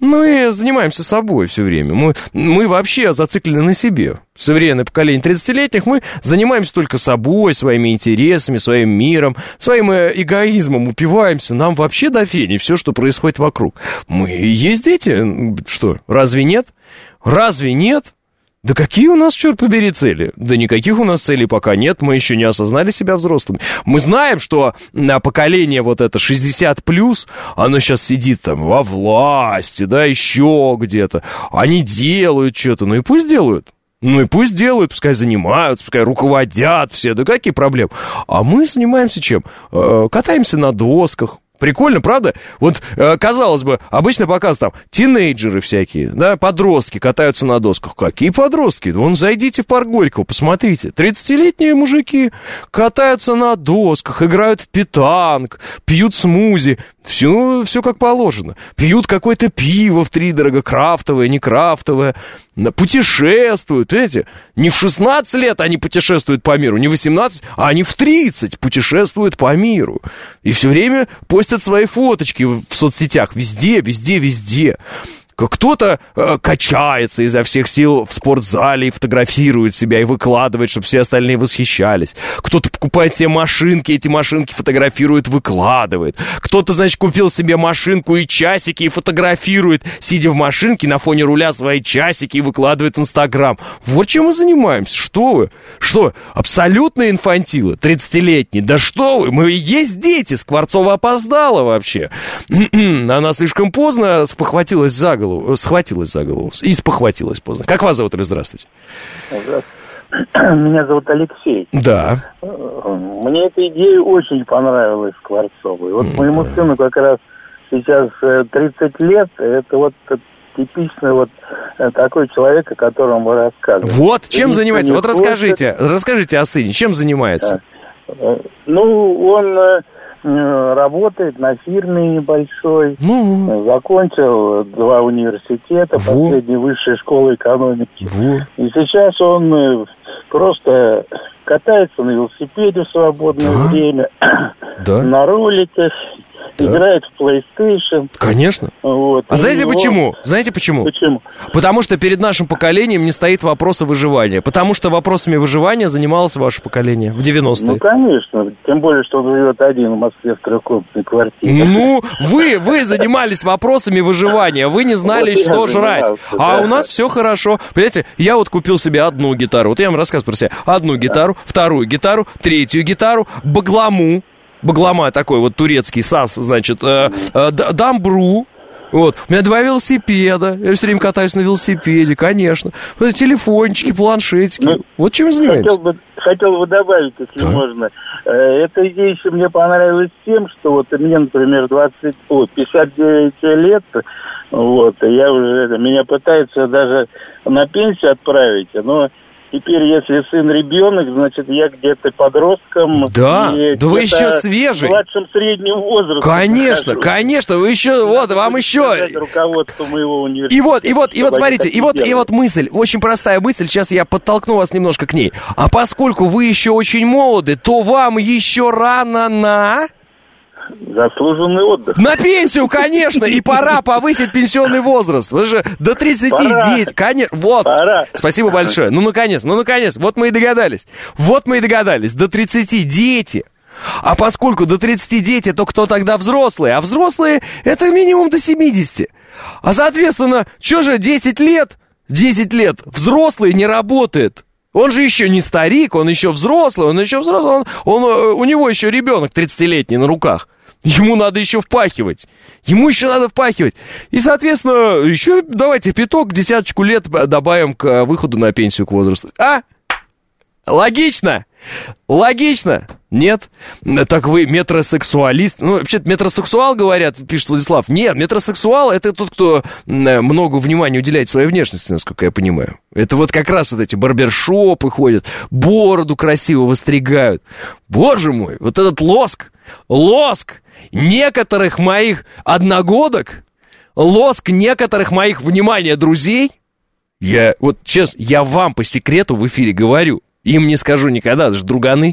Мы занимаемся собой все время. Мы вообще зациклены на себе. Современное поколение 30-летних, мы занимаемся только собой, своими интересами, своим миром, своим эгоизмом, упиваемся. Нам вообще до фени все, что происходит вокруг. Мы и есть дети. Что, разве нет? Разве нет? Да какие у нас, черт побери, цели? Да никаких у нас целей пока нет, мы еще не осознали себя взрослыми. Мы знаем, что поколение вот это 60+, оно сейчас сидит там во власти, да, еще где-то. Они делают что-то, ну и пусть делают. Ну и пусть делают, пускай занимаются, пускай руководят все, да какие проблемы? А мы занимаемся чем? Катаемся на досках. Прикольно, правда? Вот, казалось бы, обычно показывают там тинейджеры всякие, да, подростки катаются на досках. Какие подростки? Вон, зайдите в парк Горького, посмотрите. 30-летние мужики катаются на досках, играют в питанг, пьют смузи. Все как положено. Пьют какое-то пиво втридорого, крафтовое, не крафтовое. Путешествуют, понимаете? Не в 16 лет они путешествуют по миру, не в 18, а они в 30 путешествуют по миру. И все время постят свои фоточки в соцсетях. Везде. Кто-то качается изо всех сил в спортзале и фотографирует себя и выкладывает, чтобы все остальные восхищались. Кто-то покупает себе машинки, эти машинки фотографирует, выкладывает. Кто-то, значит, купил себе машинку и часики и фотографирует, сидя в машинке на фоне руля, свои часики и выкладывает в Инстаграм. Вот чем мы занимаемся. Что вы? Что? Абсолютно инфантилы, 30-летние. Да что вы? Мы и есть дети. Скворцова опоздала вообще. Она слишком поздно схватилась за голову и спохватилась поздно. Как вас зовут, или здравствуйте? Меня зовут Алексей. Да. Мне эта идея очень понравилась Скворцовой. Вот моему сыну как раз сейчас 30 лет. Это вот типичный вот такой человек, о котором вы рассказываете. Вот, чем занимается? Вот расскажите о сыне. Чем занимается? Ну, он работает на фирме небольшой, закончил 2 университета, последняя высшая школа экономики. И сейчас он просто катается на велосипеде в свободное время, на роликах, играет в PlayStation. Конечно. Вот. А знаете почему? Почему? Потому что перед нашим поколением не стоит вопроса выживания. Потому что вопросами выживания занималось ваше поколение в 90-е. Ну, конечно. Тем более, что он живет один в Москве в трехкомнатной квартире. Ну, вы занимались вопросами выживания. Вы не знали, вот что жрать. А у нас все хорошо. Понимаете, я вот купил себе одну гитару. Вот я вам рассказываю про себя. Одну гитару, вторую гитару, третью гитару, багламу. Баглама такой вот турецкий, сас, значит, дамбру. Вот. У меня 2 велосипеда. Я все время катаюсь на велосипеде, конечно. Вот телефончики, планшетики. Вот чем занимаемся. Хотел бы добавить, если можно. Эта идея еще мне понравилась тем, что вот мне, например, 59 лет, вот, я уже, меня пытаются даже на пенсию отправить, но теперь, если сын ребенок, значит, я где-то подростком. Да, да вы еще свежий. В младшем среднем возрасте. Конечно, вы еще, вот, вам еще. Руководство моего университета. И вот, смотрите, и вот мысль, очень простая мысль, сейчас я подтолкну вас немножко к ней. А поскольку вы еще очень молоды, то вам еще рано на... Заслуженный отдых. На пенсию, конечно, и пора повысить пенсионный возраст. Вы же до 39, конечно. Вот, пора. Спасибо большое. Ну, наконец, вот мы и догадались. До 30 дети. А поскольку до 30 дети, то кто тогда взрослые? А взрослые это минимум до 70. А соответственно, что же 10 лет? 10 лет взрослый не работает. Он же еще не старик, он еще взрослый, у него еще ребенок 30-летний на руках. Ему надо еще впахивать. И, соответственно, еще давайте пяток, 10 лет добавим к выходу на пенсию, к возрасту. А? Логично? Логично? Нет? Так вы метросексуалист? Ну, вообще-то метросексуал, говорят, пишет Владислав. Нет, метросексуал — это тот, кто много внимания уделяет своей внешности, насколько я понимаю. Это вот как раз вот эти барбершопы ходят, бороду красиво выстригают. Боже мой, вот этот лоск некоторых моих одногодок, лоск некоторых моих, внимания, друзей. Вот честно, я вам по секрету в эфире говорю. Им не скажу никогда, даже друганы.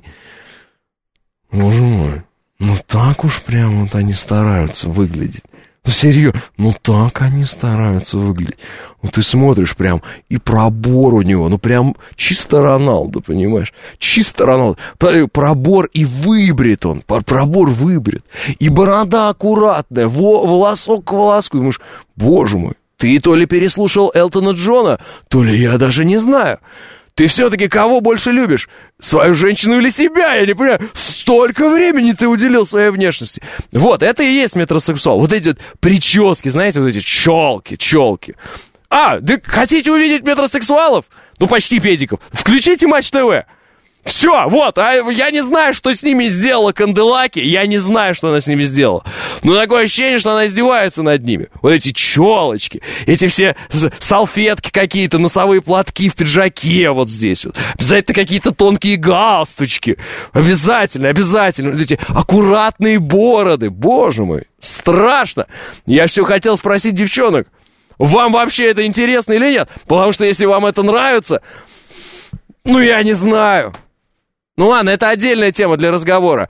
Боже мой, ну так уж прям вот они стараются выглядеть. Ну серьезно, ну так они стараются выглядеть. Вот ты смотришь прям, и пробор у него, ну прям чисто Роналдо, понимаешь? Чисто Роналдо. Пробор и выбрит он, пробор выбрит. И борода аккуратная, волосок к волоску. Думаешь, боже мой, ты то ли переслушал Элтона Джона, то ли я даже не знаю. Ты все-таки кого больше любишь? Свою женщину или себя? Я не понимаю. Столько времени ты уделил своей внешности. Вот, это и есть метросексуал. Вот эти вот прически, знаете, вот эти челки. Да хотите увидеть метросексуалов? Ну, почти педиков. Включите Матч ТВ. Все, вот, я не знаю, что с ними сделала Канделаки, я не знаю, что она с ними сделала. Но такое ощущение, что она издевается над ними. Вот эти челочки, эти все салфетки какие-то, носовые платки в пиджаке вот здесь вот. Обязательно какие-то тонкие галстучки. Обязательно. Вот эти аккуратные бороды. Боже мой, страшно. Я все хотел спросить девчонок, вам вообще это интересно или нет? Потому что если вам это нравится, ну я не знаю. Ну ладно, это отдельная тема для разговора.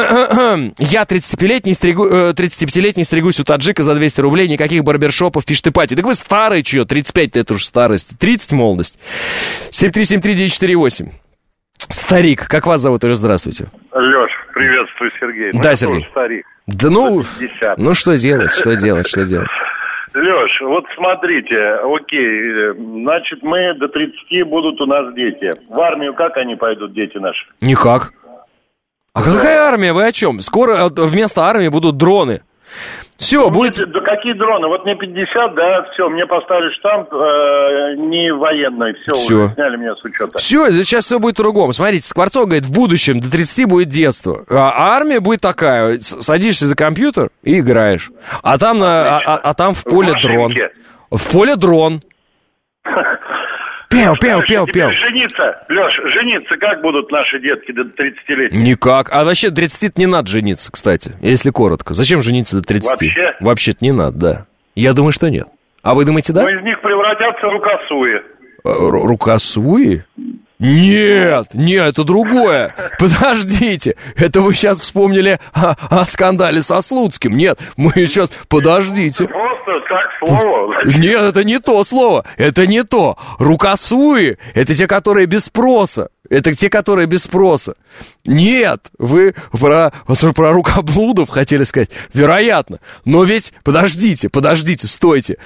Я 35-летний стригусь у таджика за 200 рублей, никаких барбершопов, пишет Ипатий. Так вы старый, чье? 35 это уже старость, 30 молодость. 7373948. Старик, как вас зовут? Здравствуйте. Леш, приветствую, Сергей. Да, Сергей. Старик. Да ну что делать? Леш, вот смотрите, окей, значит, мы до 30 будут у нас дети. В армию как они пойдут, дети наши? Никак. А какая армия? Вы о чем? Скоро вместо армии будут дроны. Все, будет... Да какие дроны? Вот мне 50, да, все, мне поставили штамп не военный, все, уже сняли меня с учета. Все, сейчас все будет по-другому. Смотрите, Скворцов говорит, в будущем до 30 будет детство. А армия будет такая, садишься за компьютер и играешь. А там, там в поле дрон. В поле дрон. Пел. Жениться, Леш, как будут наши детки до 30 лет? Никак. А вообще до 30 не надо жениться, кстати, если коротко. Зачем жениться до 30? Вообще? Вообще-то не надо, да. Я думаю, что нет. А вы думаете, да? Но из них превратятся рукосуи. Рукосуи? Нет, это другое. Подождите, это вы сейчас вспомнили о скандале со Слуцким. Нет, мы сейчас, подождите. Просто так слово. Нет, это не то слово, это не то. Рукосуи, это те, которые без спроса. Нет, вы про рукоблудов хотели сказать. Вероятно. Но ведь, подождите, стойте.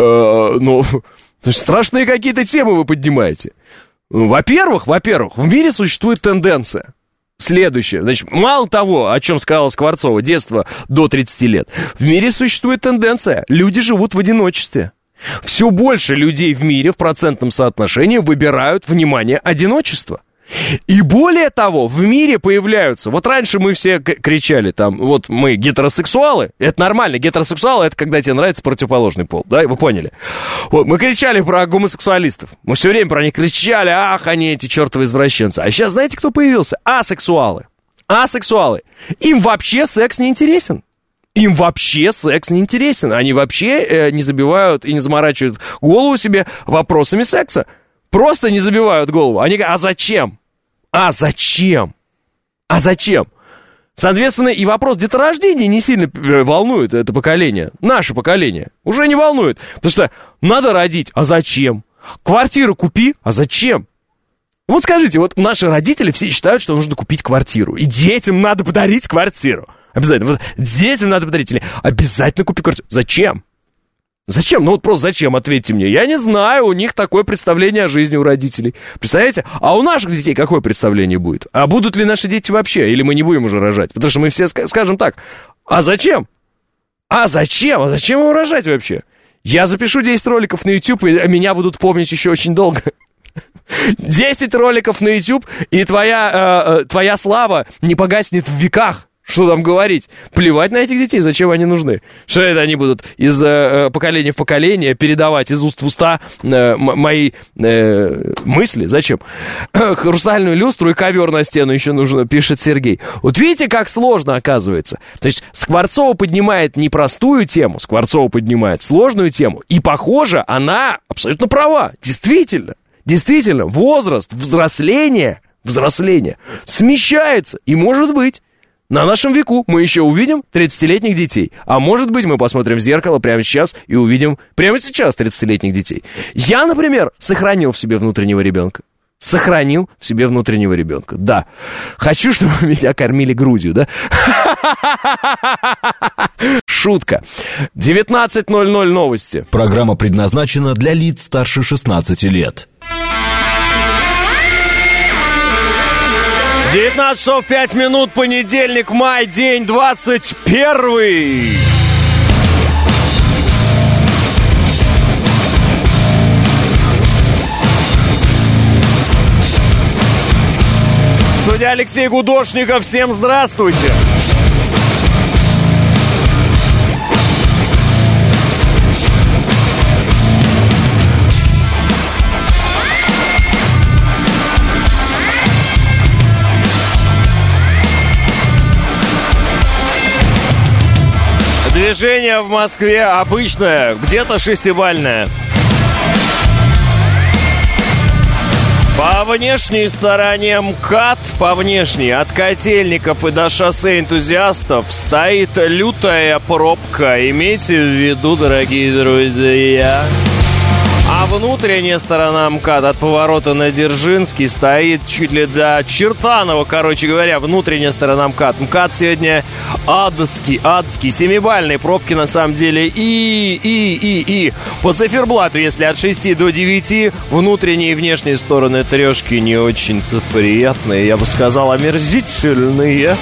Страшные какие-то темы вы поднимаете. Во-первых, в мире существует тенденция следующая. Значит, мало того, о чем сказала Скворцова, детство до 30 лет, в мире существует тенденция. Люди живут в одиночестве. Все больше людей в мире в процентном соотношении выбирают, внимание, одиночество. И более того, в мире появляются... Вот раньше мы все кричали там, вот мы гетеросексуалы. Это нормально, гетеросексуалы — это когда тебе нравится противоположный пол, да, вы поняли? Вот, мы кричали про гомосексуалистов. Мы все время про них кричали, ах, они эти чертовы извращенцы. А сейчас знаете, кто появился? Асексуалы. Им вообще секс не интересен. Они вообще не забивают и не заморачивают голову себе вопросами секса. Просто не забивают голову. Они говорят, а зачем? Соответственно, и вопрос деторождения не сильно волнует это поколение. Наше поколение уже не волнует. Потому что надо родить, а зачем? Квартиру купи, а зачем? Вот скажите, вот наши родители все считают, что нужно купить квартиру. И детям надо подарить квартиру. Обязательно. Вот детям надо подарить. Или обязательно купи квартиру. Зачем? Ну вот просто зачем, ответьте мне. Я не знаю, у них такое представление о жизни у родителей. Представляете? А у наших детей какое представление будет? А будут ли наши дети вообще? Или мы не будем уже рожать? Потому что мы все скажем так, а зачем? А зачем его рожать вообще? Я запишу 10 роликов на YouTube, и меня будут помнить еще очень долго. 10 роликов на YouTube, и твоя слава не погаснет в веках. Что там говорить? Плевать на этих детей, зачем они нужны? Что это они будут из поколения в поколение передавать из уст в уста мои мысли? Зачем? Хрустальную люстру и ковер на стену еще нужно, пишет Сергей. Вот видите, как сложно оказывается. То есть Скворцова поднимает не простую тему, Скворцова поднимает сложную тему. И, похоже, она абсолютно права. Действительно, возраст взросления смещается. И может быть, на нашем веку мы еще увидим 30-летних детей. А может быть, мы посмотрим в зеркало прямо сейчас и увидим прямо сейчас 30-летних детей. Я, например, сохранил в себе внутреннего ребенка. Да. Хочу, чтобы меня кормили грудью, да? Шутка. 19:00 новости. Программа предназначена для лиц старше 16 лет. 19 часов 5 минут, понедельник, май, день 21. Студия Алексей Гудошников, всем здравствуйте. Движение в Москве обычное, где-то шестибалльное. По внешней стороне МКАД, от Котельников и до шоссе Энтузиастов стоит лютая пробка. Имейте в виду, дорогие друзья. А внутренняя сторона МКАД от поворота на Дзержинский стоит чуть ли до Чертанова, короче говоря, внутренняя сторона МКАД. МКАД сегодня адский, семибалльные пробки на самом деле. И по циферблату, если от 6 до 9, внутренние и внешние стороны трешки не очень-то приятные, я бы сказал, омерзительные.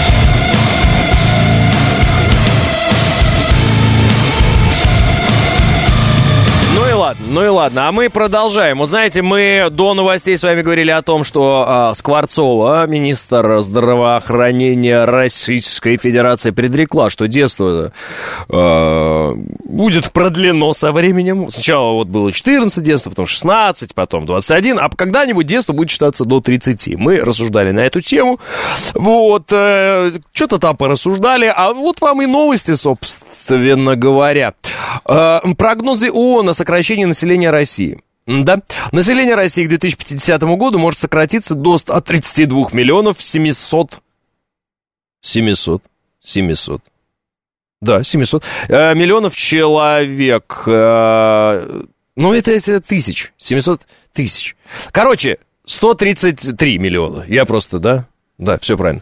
Ну и ладно, а мы продолжаем. Вот знаете, мы до новостей с вами говорили о том, что Скворцова, министр здравоохранения Российской Федерации, предрекла, что детство будет продлено со временем. Сначала вот было 14 детства, потом 16, потом 21, а когда-нибудь детство будет считаться до 30. Мы рассуждали на эту тему. Вот, что-то там порассуждали, а вот вам и новости, собственно говоря. Прогнозы ООН о сокращении населения России. Да, население России к 2050 году может сократиться до 132 миллионов 700. Да, 700 миллионов человек. Ну, это тысяч. 700 тысяч. Короче, 133 миллиона. Я просто, да? Да, все правильно.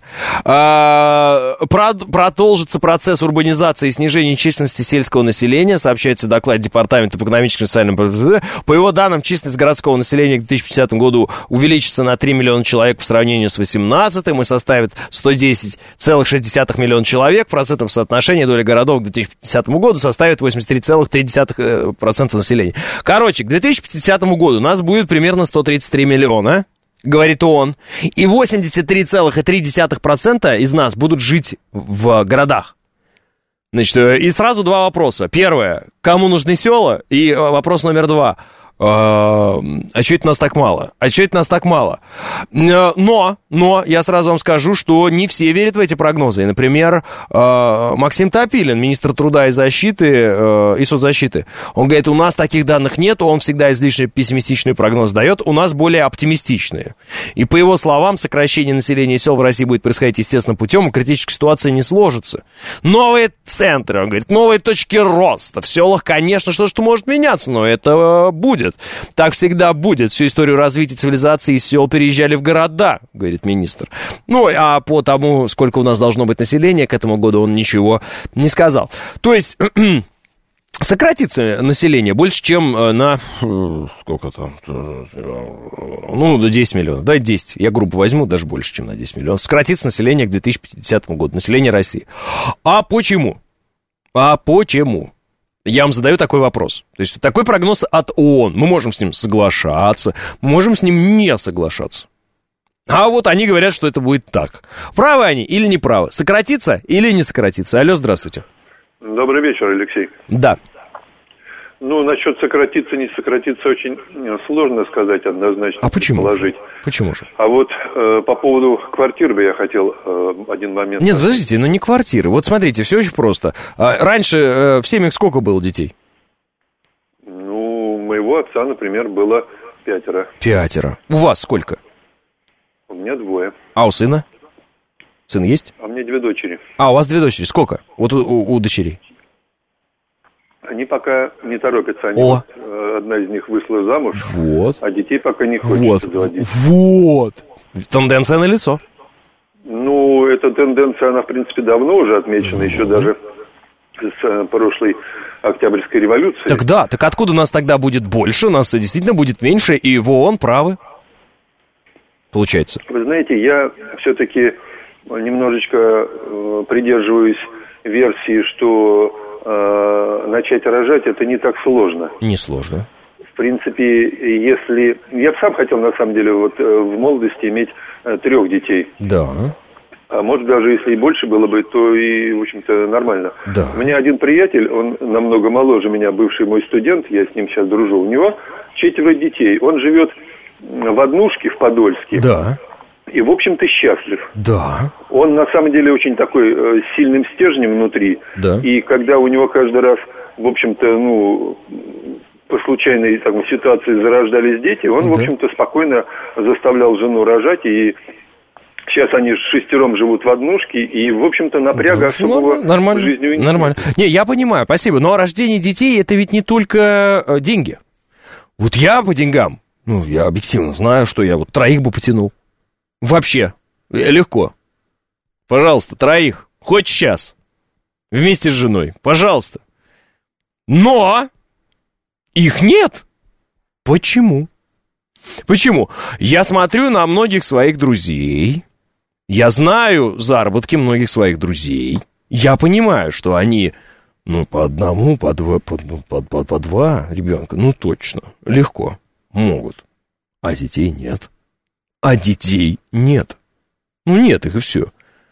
Продолжится процесс урбанизации и снижения численности сельского населения, сообщается в докладе Департамента по экономическим и социальным. По его данным, численность городского населения к 2050 году увеличится на 3 миллиона человек по сравнению с 2018 и составит 110,6 миллиона человек. В процентном соотношении доля городов к 2050 году составит 83,3% населения. Короче, к 2050 году у нас будет примерно 133 миллиона, говорит ООН, и 83,3% из нас будут жить в городах. Значит, и сразу два вопроса. Первое, кому нужны села? И вопрос номер 2. А что это нас так мало? Но я сразу вам скажу, что не все верят в эти прогнозы. И, например, Максим Топилин, министр труда и защиты, и соцзащиты, он говорит, у нас таких данных нет, он всегда излишне пессимистичный прогноз дает, у нас более оптимистичные. И по его словам, сокращение населения сел в России будет происходить естественным путем, и критическая ситуация не сложится. Новые центры, он говорит, новые точки роста. В селах, конечно, что-то может меняться, но это будет. Так всегда будет. Всю историю развития цивилизации из сел переезжали в города, говорит министр. Ну, а по тому, сколько у нас должно быть населения, к этому году он ничего не сказал. То есть, сократится население больше, чем на... Сколько там? Ну, до 10 миллионов. Давай 10. Я грубо возьму, даже больше, чем на 10 миллионов. Сократится население к 2050 году. Население России. А почему? Я вам задаю такой вопрос. То есть такой прогноз от ООН. Мы можем с ним соглашаться, мы можем с ним не соглашаться. А вот они говорят, что это будет так. Правы они или не правы? Сократится или не сократится? Алло, здравствуйте. Добрый вечер, Алексей. Да. Ну, насчет сократиться, не сократиться очень сложно сказать однозначно. А почему? Положить. Почему же? А вот по поводу квартир бы я хотел один момент. Нет, подождите, ну не квартиры. Вот смотрите, все очень просто. Раньше в семьях сколько было детей? Ну, у моего отца, например, было 5. 5. У вас сколько? У меня 2. А у сына? Сын есть? А мне 2 дочери. А, у вас 2 дочери. Сколько? Вот у дочерей. Они пока не торопятся. Они вот, одна из них вышла замуж, вот. А детей пока не хочется заводить. Вот. Тенденция налицо. Ну, эта тенденция, она, в принципе, давно уже отмечена, еще даже с прошлой Октябрьской революции. Так да, так откуда нас тогда будет больше? Нас действительно будет меньше, и в ООН правы. Получается. Вы знаете, я все-таки немножечко придерживаюсь версии, что начать рожать это не так сложно. Не сложно. В принципе, если... Я бы сам хотел, на самом деле, вот в молодости иметь 3 детей. Да. А может, даже если и больше было бы, то и, в общем-то, нормально. Да. У меня один приятель, он намного моложе меня, бывший мой студент, я с ним сейчас дружу, у него 4 детей. Он живет в однушке в Подольске. Да. И, в общем-то, счастлив. Да. Он, на самом деле, очень такой сильным стержнем внутри. Да. И когда у него каждый раз, в общем-то, ну, по случайной ситуации зарождались дети, он, в общем-то, спокойно заставлял жену рожать. И сейчас они 6 живут в однушке. И, в общем-то, напряга особого в жизни нет. Нормально. Не, я понимаю, спасибо. Но рождение детей, это ведь не только деньги. Вот я по деньгам, ну, я объективно знаю, что я вот 3 бы потянул. Вообще, легко. Пожалуйста, 3, хоть сейчас. Вместе с женой, пожалуйста. Но их нет. Почему? Почему? Я смотрю на многих своих друзей. Я знаю заработки многих своих друзей. Я понимаю, что они, ну, по 1, по 2, по 2 ребенка, ну, точно, легко могут. А детей нет. А детей нет. Ну, нет их, и все.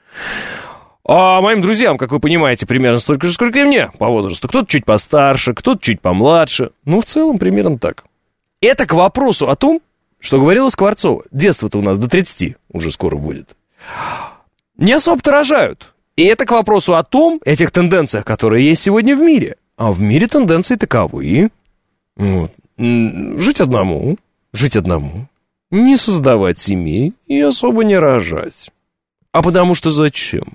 А моим друзьям, как вы понимаете, примерно столько же, сколько и мне по возрасту. Кто-то чуть постарше, кто-то чуть помладше. Ну, в целом, примерно так. Это к вопросу о том, что говорила Скворцова. Детство-то у нас до 30 уже скоро будет. Не особо-то рожают. И это к вопросу о том, этих тенденциях, которые есть сегодня в мире. А в мире тенденции таковы. Вот. Жить одному. Не создавать семей и особо не рожать. А потому что зачем?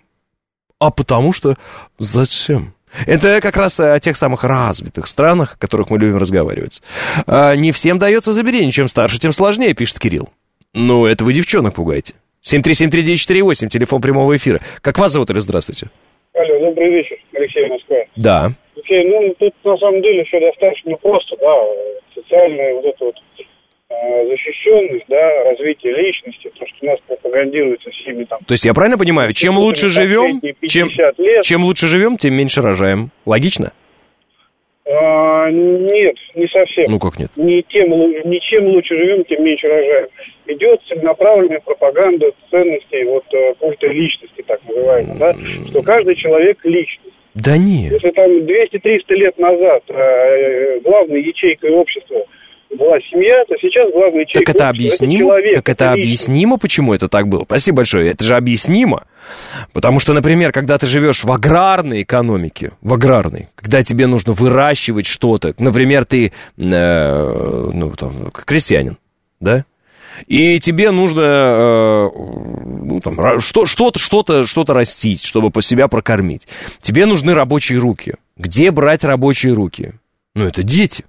Это как раз о тех самых развитых странах, о которых мы любим разговаривать. Не всем дается забеременеть. Чем старше, тем сложнее, пишет Кирилл. Ну, это вы девчонок пугаете. 7373948, телефон прямого эфира. Как вас зовут, или здравствуйте? Алло, добрый вечер, Алексей, Москва. Да. Алексей, ну, тут на самом деле все достаточно просто, да, социальная вот эта вот защищенность, да, развитие личности, то, что у нас пропагандируется всеми там... То есть я правильно понимаю, чем лучше живем, чем лучше живем, тем меньше рожаем. Логично? Нет, не совсем. Ну как нет? Чем лучше живем, тем меньше рожаем. Идет целенаправленная пропаганда ценностей, вот культа личности, так называемого, да, что каждый человек личность. Да нет. Если там 200-300 лет назад главной ячейкой общества была семья, то сейчас главная ячейка так это объяснимо? Так это объяснимо, почему это так было? Спасибо большое. Это же объяснимо. Потому что, например, когда ты живешь в аграрной экономике, когда тебе нужно выращивать что-то, например, ты крестьянин, да? И тебе нужно что-то растить, чтобы по себя прокормить. Тебе нужны рабочие руки. Где брать рабочие руки? Ну, это дети.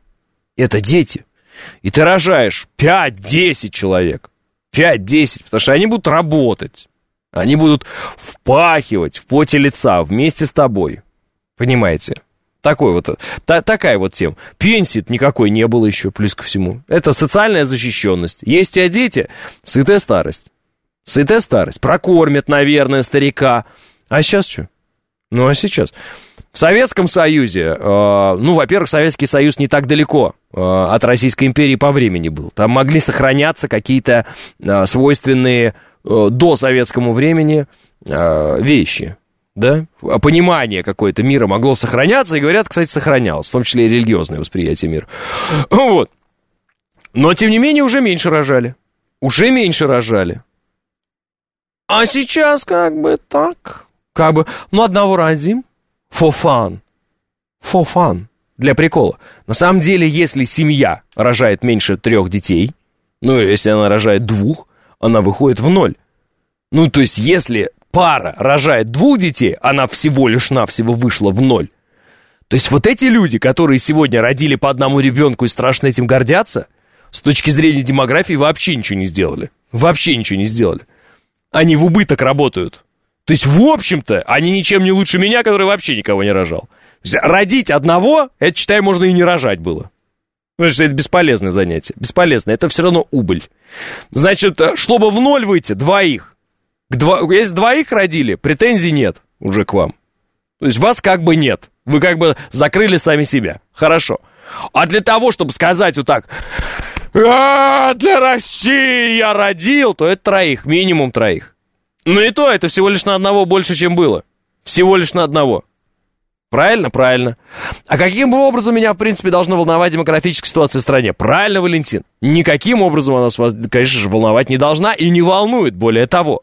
И ты рожаешь 5-10 человек. 5-10, потому что они будут работать. Они будут впахивать в поте лица вместе с тобой. Понимаете? Такая вот тема. Пенсии никакой не было еще, плюс ко всему. Это социальная защищенность. Есть у тебя дети, сытая старость. Прокормят, наверное, старика. А сейчас что? Ну, а сейчас? В Советском Союзе, во-первых, Советский Союз не так далеко от Российской империи по времени был. Там могли сохраняться какие-то свойственные до советскому времени вещи, да? Понимание какое-то мира могло сохраняться, и, говорят, кстати, сохранялось, в том числе и религиозное восприятие мира. Вот. Но, тем не менее, уже меньше рожали. А сейчас как бы так, одного родим. For fun. Для прикола. На самом деле, если семья рожает меньше 3 детей, если она рожает 2, она выходит в 0. То есть, если пара рожает 2 детей, она всего лишь навсего вышла в 0. То есть, вот эти люди, которые сегодня родили по одному ребенку и страшно этим гордятся, с точки зрения демографии вообще ничего не сделали. Они в убыток работают. То есть, в общем-то, они ничем не лучше меня, который вообще никого не рожал. Родить одного, это, считай, можно и не рожать было. Потому что это бесполезное занятие. Это все равно убыль. Значит, чтобы в 0 выйти, 2. Если 2 родили, претензий нет уже к вам. То есть, вас как бы нет. Вы как бы закрыли сами себя. Хорошо. А для того, чтобы сказать вот так... для России я родил, то это 3, минимум 3. И то это всего лишь на 1 больше, чем было. Всего лишь на 1. Правильно. А каким образом меня, в принципе, должна волновать демографическая ситуация в стране? Правильно, Валентин. Никаким образом она вас, конечно же, волновать не должна и не волнует, более того.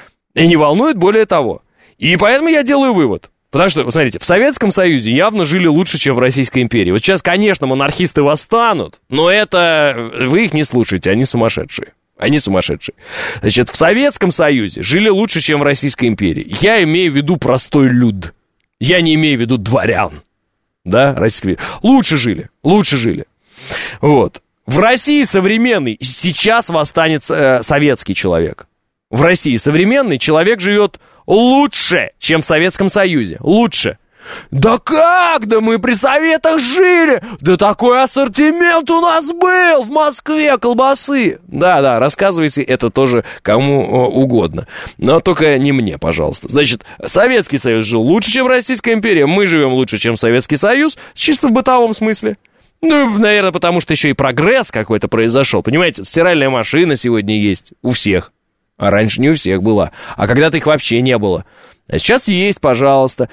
И поэтому я делаю вывод. Потому что, смотрите, в Советском Союзе явно жили лучше, чем в Российской империи. Вот сейчас, конечно, монархисты восстанут, но это... Вы их не слушаете, они сумасшедшие. Значит, в Советском Союзе жили лучше, чем в Российской империи. Я имею в виду простой люд. Я не имею в виду дворян. Да, Российской империи. Лучше жили. Вот. В России современный, сейчас восстанет советский человек. В России современный человек живет лучше, чем в Советском Союзе. Лучше. Да как? Да мы при советах жили! Да такой ассортимент у нас был в Москве, колбасы! Да, рассказывайте это тоже кому угодно. Но только не мне, пожалуйста. Значит, Советский Союз жил лучше, чем Российская империя. Мы живем лучше, чем Советский Союз, чисто в бытовом смысле. Наверное, потому что еще и прогресс какой-то произошел. Понимаете, стиральная машина сегодня есть у всех. А раньше не у всех была. А когда-то их вообще не было. А сейчас есть, пожалуйста.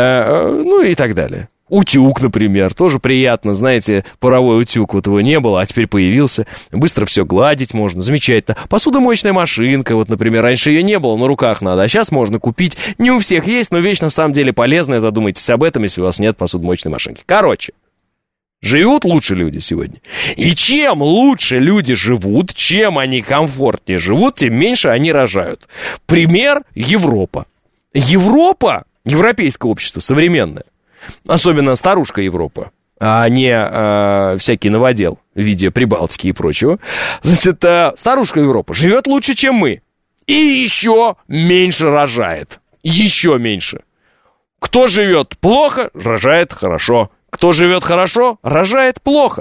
И так далее. Утюг, например, тоже приятно. Знаете, паровой утюг, вот его не было, а теперь появился. Быстро все гладить можно, замечательно. Посудомоечная машинка, вот, например, раньше ее не было, на руках надо. А сейчас можно купить. Не у всех есть, но вещь на самом деле полезная. Задумайтесь об этом, если у вас нет посудомоечной машинки. Короче. Живут лучше люди сегодня. И чем лучше люди живут, чем они комфортнее живут, тем меньше они рожают. Пример – Европа. Европа, европейское общество современное, особенно старушка Европа, а не всякий новодел в виде Прибалтики и прочего. Значит, старушка Европа живет лучше, чем мы. И еще меньше рожает. Еще меньше. Кто живет плохо, рожает хорошо. Кто живет хорошо, рожает плохо.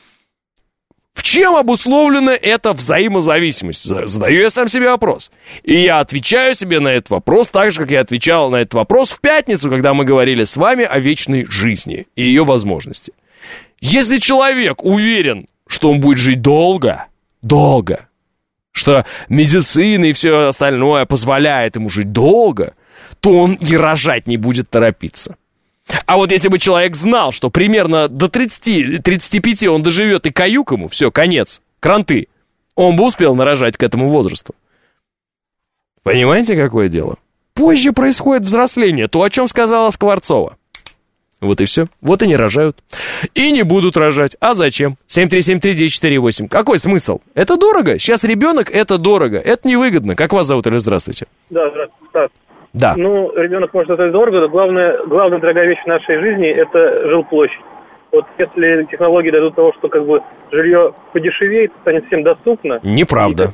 В чем обусловлена эта взаимозависимость? Задаю я сам себе вопрос. И я отвечаю себе на этот вопрос так же, как я отвечал на этот вопрос в пятницу, когда мы говорили с вами о вечной жизни и ее возможности. Если человек уверен, что он будет жить долго, что медицина и все остальное позволяет ему жить долго, то он и рожать не будет торопиться. А вот если бы человек знал, что примерно до 30-35 он доживет и каюк ему, все, конец, кранты, он бы успел нарожать к этому возрасту. Понимаете, какое дело? Позже происходит взросление, то, о чем сказала Скворцова. Вот и все. Вот и не рожают. И не будут рожать. А зачем? 7373948. Какой смысл? Это дорого. Сейчас ребенок, это дорого. Это невыгодно. Как вас зовут, или здравствуйте? Да, здравствуйте, Стас. Да. Ребенок может стоить дорого, но главная дорогая вещь в нашей жизни – это жилплощадь. Вот если технологии дадут того, что жилье подешевеет, станет всем доступно. Неправда.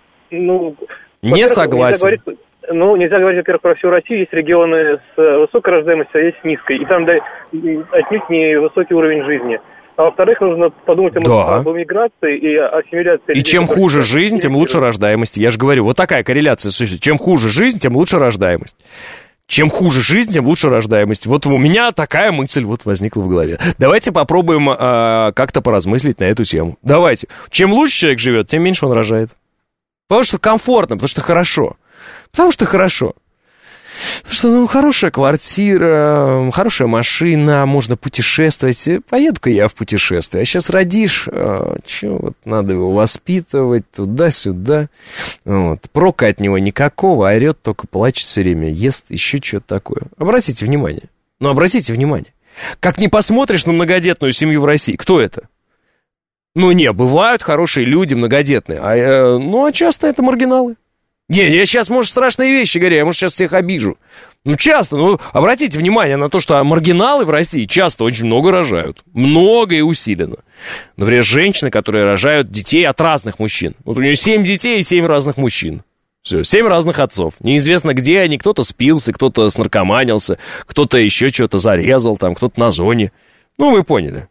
Не согласен. Нельзя говорить, во-первых, про всю Россию. Есть регионы с высокой рождаемостью, а есть с низкой. И там отнюдь не высокий уровень жизни. А во-вторых, нужно подумать об эмиграции и ассимиляции. И чем хуже жизнь, тем лучше рождаемость. Я же говорю, вот такая корреляция существует. Чем хуже жизнь, тем лучше рождаемость. Чем хуже жизнь, тем лучше рождаемость. Вот у меня такая мысль вот возникла в голове. Давайте попробуем как-то поразмыслить на эту тему. Давайте. Чем лучше человек живет, тем меньше он рожает. Потому что комфортно, потому что хорошо. Потому что хорошо. Что, хорошая квартира, хорошая машина, можно путешествовать. Поеду-ка я в путешествие. А сейчас родишь, надо его воспитывать туда-сюда. Вот. Прока от него никакого, орет, только плачет все время, ест, еще что-то такое. Обратите внимание. Обратите внимание. Как не посмотришь на многодетную семью в России, кто это? Бывают хорошие люди, многодетные, а часто это маргиналы. Я сейчас, может, страшные вещи говорю, я, может, сейчас всех обижу. Часто, обратите внимание на то, что маргиналы в России часто очень много рожают. Много и усиленно. Например, женщины, которые рожают детей от разных мужчин. Вот у нее 7 детей и 7 разных мужчин. Все, 7 разных отцов. Неизвестно, где они. Кто-то спился, кто-то снаркоманился, кто-то еще что-то зарезал, там, кто-то на зоне. Вы поняли.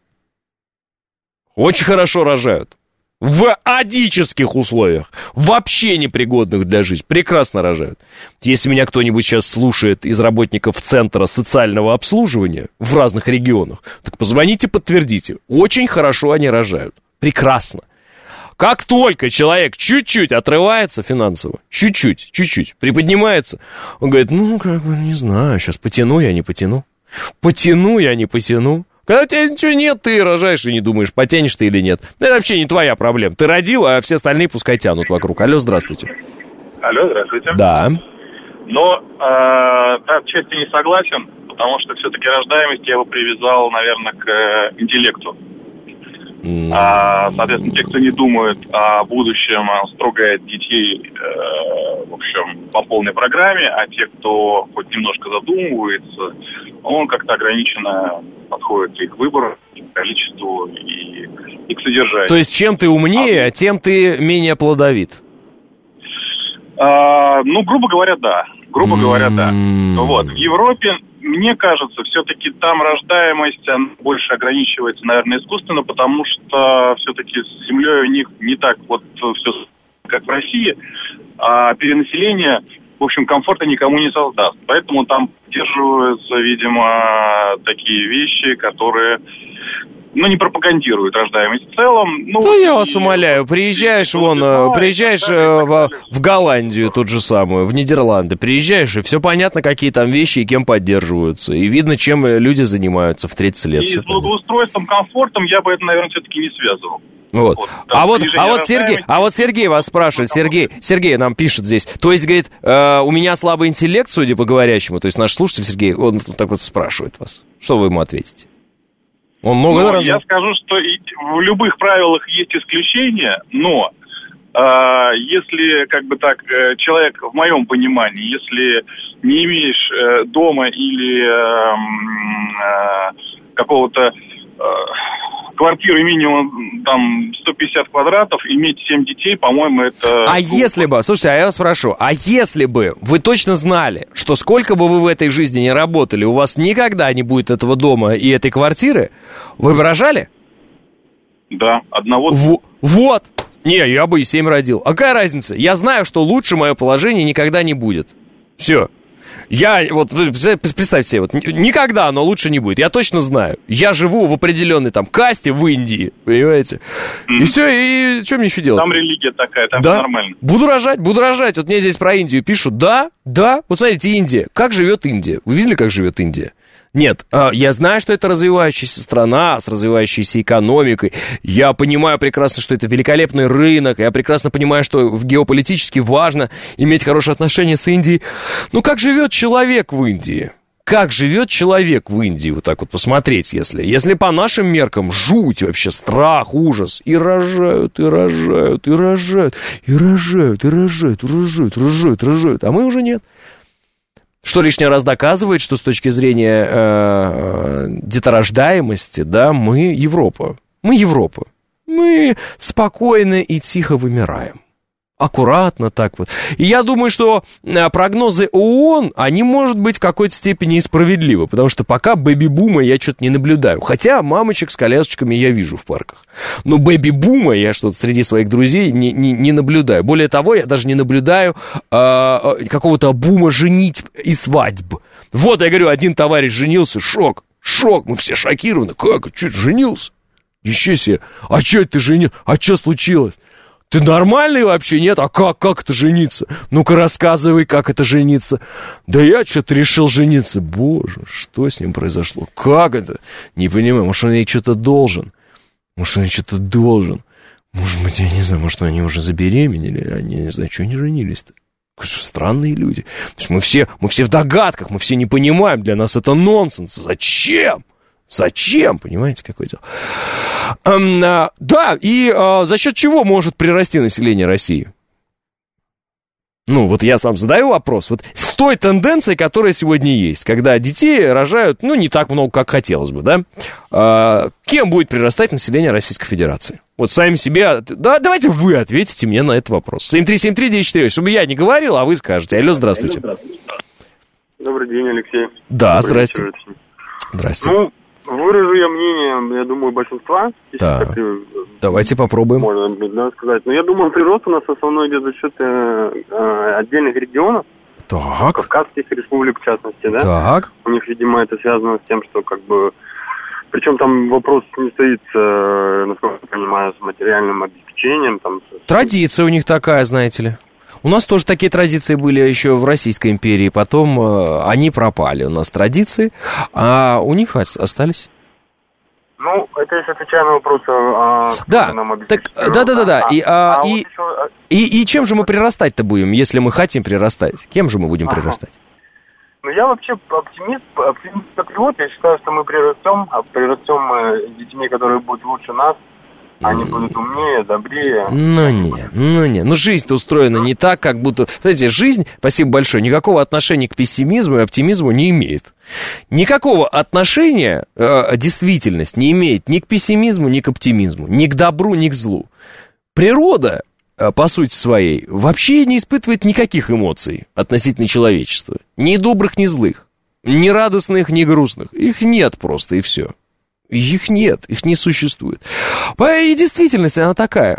Очень хорошо рожают. В адических условиях, вообще непригодных для жизни, прекрасно рожают. Если меня кто-нибудь сейчас слушает из работников Центра социального обслуживания в разных регионах, так позвоните, подтвердите. Очень хорошо они рожают. Прекрасно. Как только человек чуть-чуть отрывается финансово, чуть-чуть приподнимается, он говорит, не знаю, сейчас потяну я, не потяну. Потяну я, не потяну. Когда у тебя ничего нет, ты рожаешь и не думаешь, потянешь ты или нет. Это вообще не твоя проблема. Ты родил, а все остальные пускай тянут вокруг. Алло, здравствуйте. Алло, здравствуйте. Да. Но отчасти не согласен, потому что все-таки рождаемость я бы привязал, наверное, к интеллекту. Соответственно, те, кто не думает о будущем, строгает детей, в общем, по полной программе, а те, кто хоть немножко задумывается, он как-то ограниченно подходит и к выбору, и к количеству, и к содержанию. То есть, чем ты умнее, тем ты менее плодовит? Грубо говоря, да. Вот. В Европе, мне кажется, все-таки там рождаемость больше ограничивается, наверное, искусственно, потому что все-таки с землей у них не так вот все, как в России, а перенаселение, в общем, комфорта никому не создаст. Поэтому там поддерживаются, видимо, такие вещи, которые... не пропагандируют рождаемость в целом. Я вас умоляю, приезжаешь в Голландию ту же самую, в Нидерланды, приезжаешь, и все понятно, какие там вещи и кем поддерживаются. И видно, чем люди занимаются в 30 лет. И с благоустройством, комфортом я бы это, наверное, все-таки не связывал. Вот. А вот Сергей вас спрашивает, Сергей нам пишет здесь, то есть, говорит, у меня слабый интеллект, судя по говорящему, то есть наш слушатель Сергей, он так вот спрашивает вас. Что вы ему ответите? Он много раз. Я скажу, что в любых правилах есть исключения, но если, человек, в моем понимании, если не имеешь дома или какого-то квартиры минимум там 150 квадратов, иметь 7 детей, по-моему, это... Слушайте, я вас спрошу, если бы вы точно знали, что сколько бы вы в этой жизни не работали, у вас никогда не будет этого дома и этой квартиры, вы бы рожали? Да, одного... Вот! Не, я бы и 7 родил. А какая разница? Я знаю, что лучше мое положение никогда не будет. Все. Представьте себе, никогда оно лучше не будет. Я точно знаю. Я живу в определенной касте в Индии, понимаете? И все, и что мне еще делать? Там религия такая, там все нормально. Буду рожать. Вот мне здесь про Индию пишут. Да. Вот смотрите, Индия. Как живет Индия? Вы видели, как живет Индия? Нет, я знаю, что это развивающаяся страна с развивающейся экономикой. Я понимаю прекрасно, что это великолепный рынок. Я прекрасно понимаю, что геополитически важно иметь хорошие отношения с Индией. Но как живет человек в Индии? Как живет человек в Индии? Вот так вот посмотреть, если по нашим меркам жуть вообще, страх, ужас. И рожают. А мы уже нет. Что лишний раз доказывает, что с точки зрения деторождаемости, да, мы Европа. Мы спокойно и тихо вымираем. Аккуратно так вот. И я думаю, что прогнозы ООН, они, может быть, в какой-то степени и справедливы, потому что пока бэби-бума я что-то не наблюдаю. Хотя мамочек с колясочками я вижу в парках. Но бэби-бума я что-то среди своих друзей не наблюдаю. Более того, я даже не наблюдаю какого-то бума женитьб и свадьб. Вот, я говорю, один товарищ женился, шок, мы все шокированы. Как? Что это женился? Еще себе. А что это ты женился? А что случилось? Ты нормальный вообще, нет? А как это жениться? Ну-ка рассказывай, как это жениться. Да я что-то решил жениться. Боже, что с ним произошло? Как это? Не понимаю, может, он ей что-то должен? Может, быть, я не знаю, может, они уже забеременели? Они, не знаю, что они женились-то? Странные люди. То есть мы все в догадках, мы все не понимаем, для нас это нонсенс. Зачем? Понимаете, какое дело? Да, и за счет чего может прирасти население России? Ну, вот я сам задаю вопрос. Вот в той тенденции, которая сегодня есть, когда детей рожают, ну, не так много, как хотелось бы, да? Кем будет прирастать население Российской Федерации? Вот сами себе... Да, давайте вы ответите мне на этот вопрос. 7373948, чтобы я не говорил, а вы скажете. Алло, здравствуйте. Добрый день, Алексей. Да, здрасте. Здрасте. Ну, выражу я мнение, я думаю, большинства. Да. Давайте попробуем. Можно сказать. Но я думаю, прирост у нас основной идет за счет отдельных регионов. Так. Кавказских республик, в частности, да? Так. У них, видимо, это связано с тем, что как бы... Причем там вопрос не стоит, насколько я понимаю, с материальным обеспечением. Там, традиция у них такая, знаете ли. У нас тоже такие традиции были еще в Российской империи, потом они пропали. У нас традиции, а у них остались. Ну, это если отвечая на вопрос, да, да. И чем же мы прирастать-то будем, если мы хотим прирастать? Кем же мы будем прирастать? Ну, я вообще оптимист-патриот. Я считаю, что мы прирастем с детьми, которые будут лучше нас. Они будут умнее, добрее. Ну, жизнь-то устроена не так, как будто... Смотрите, жизнь, спасибо большое, никакого отношения к пессимизму и оптимизму не имеет. Никакого отношения действительность не имеет ни к пессимизму, ни к оптимизму, ни к добру, ни к злу. Природа, по сути своей, вообще не испытывает никаких эмоций относительно человечества. Ни добрых, ни злых. Ни радостных, ни грустных. Их нет просто, и все. Их нет, их не существует. И действительность она такая.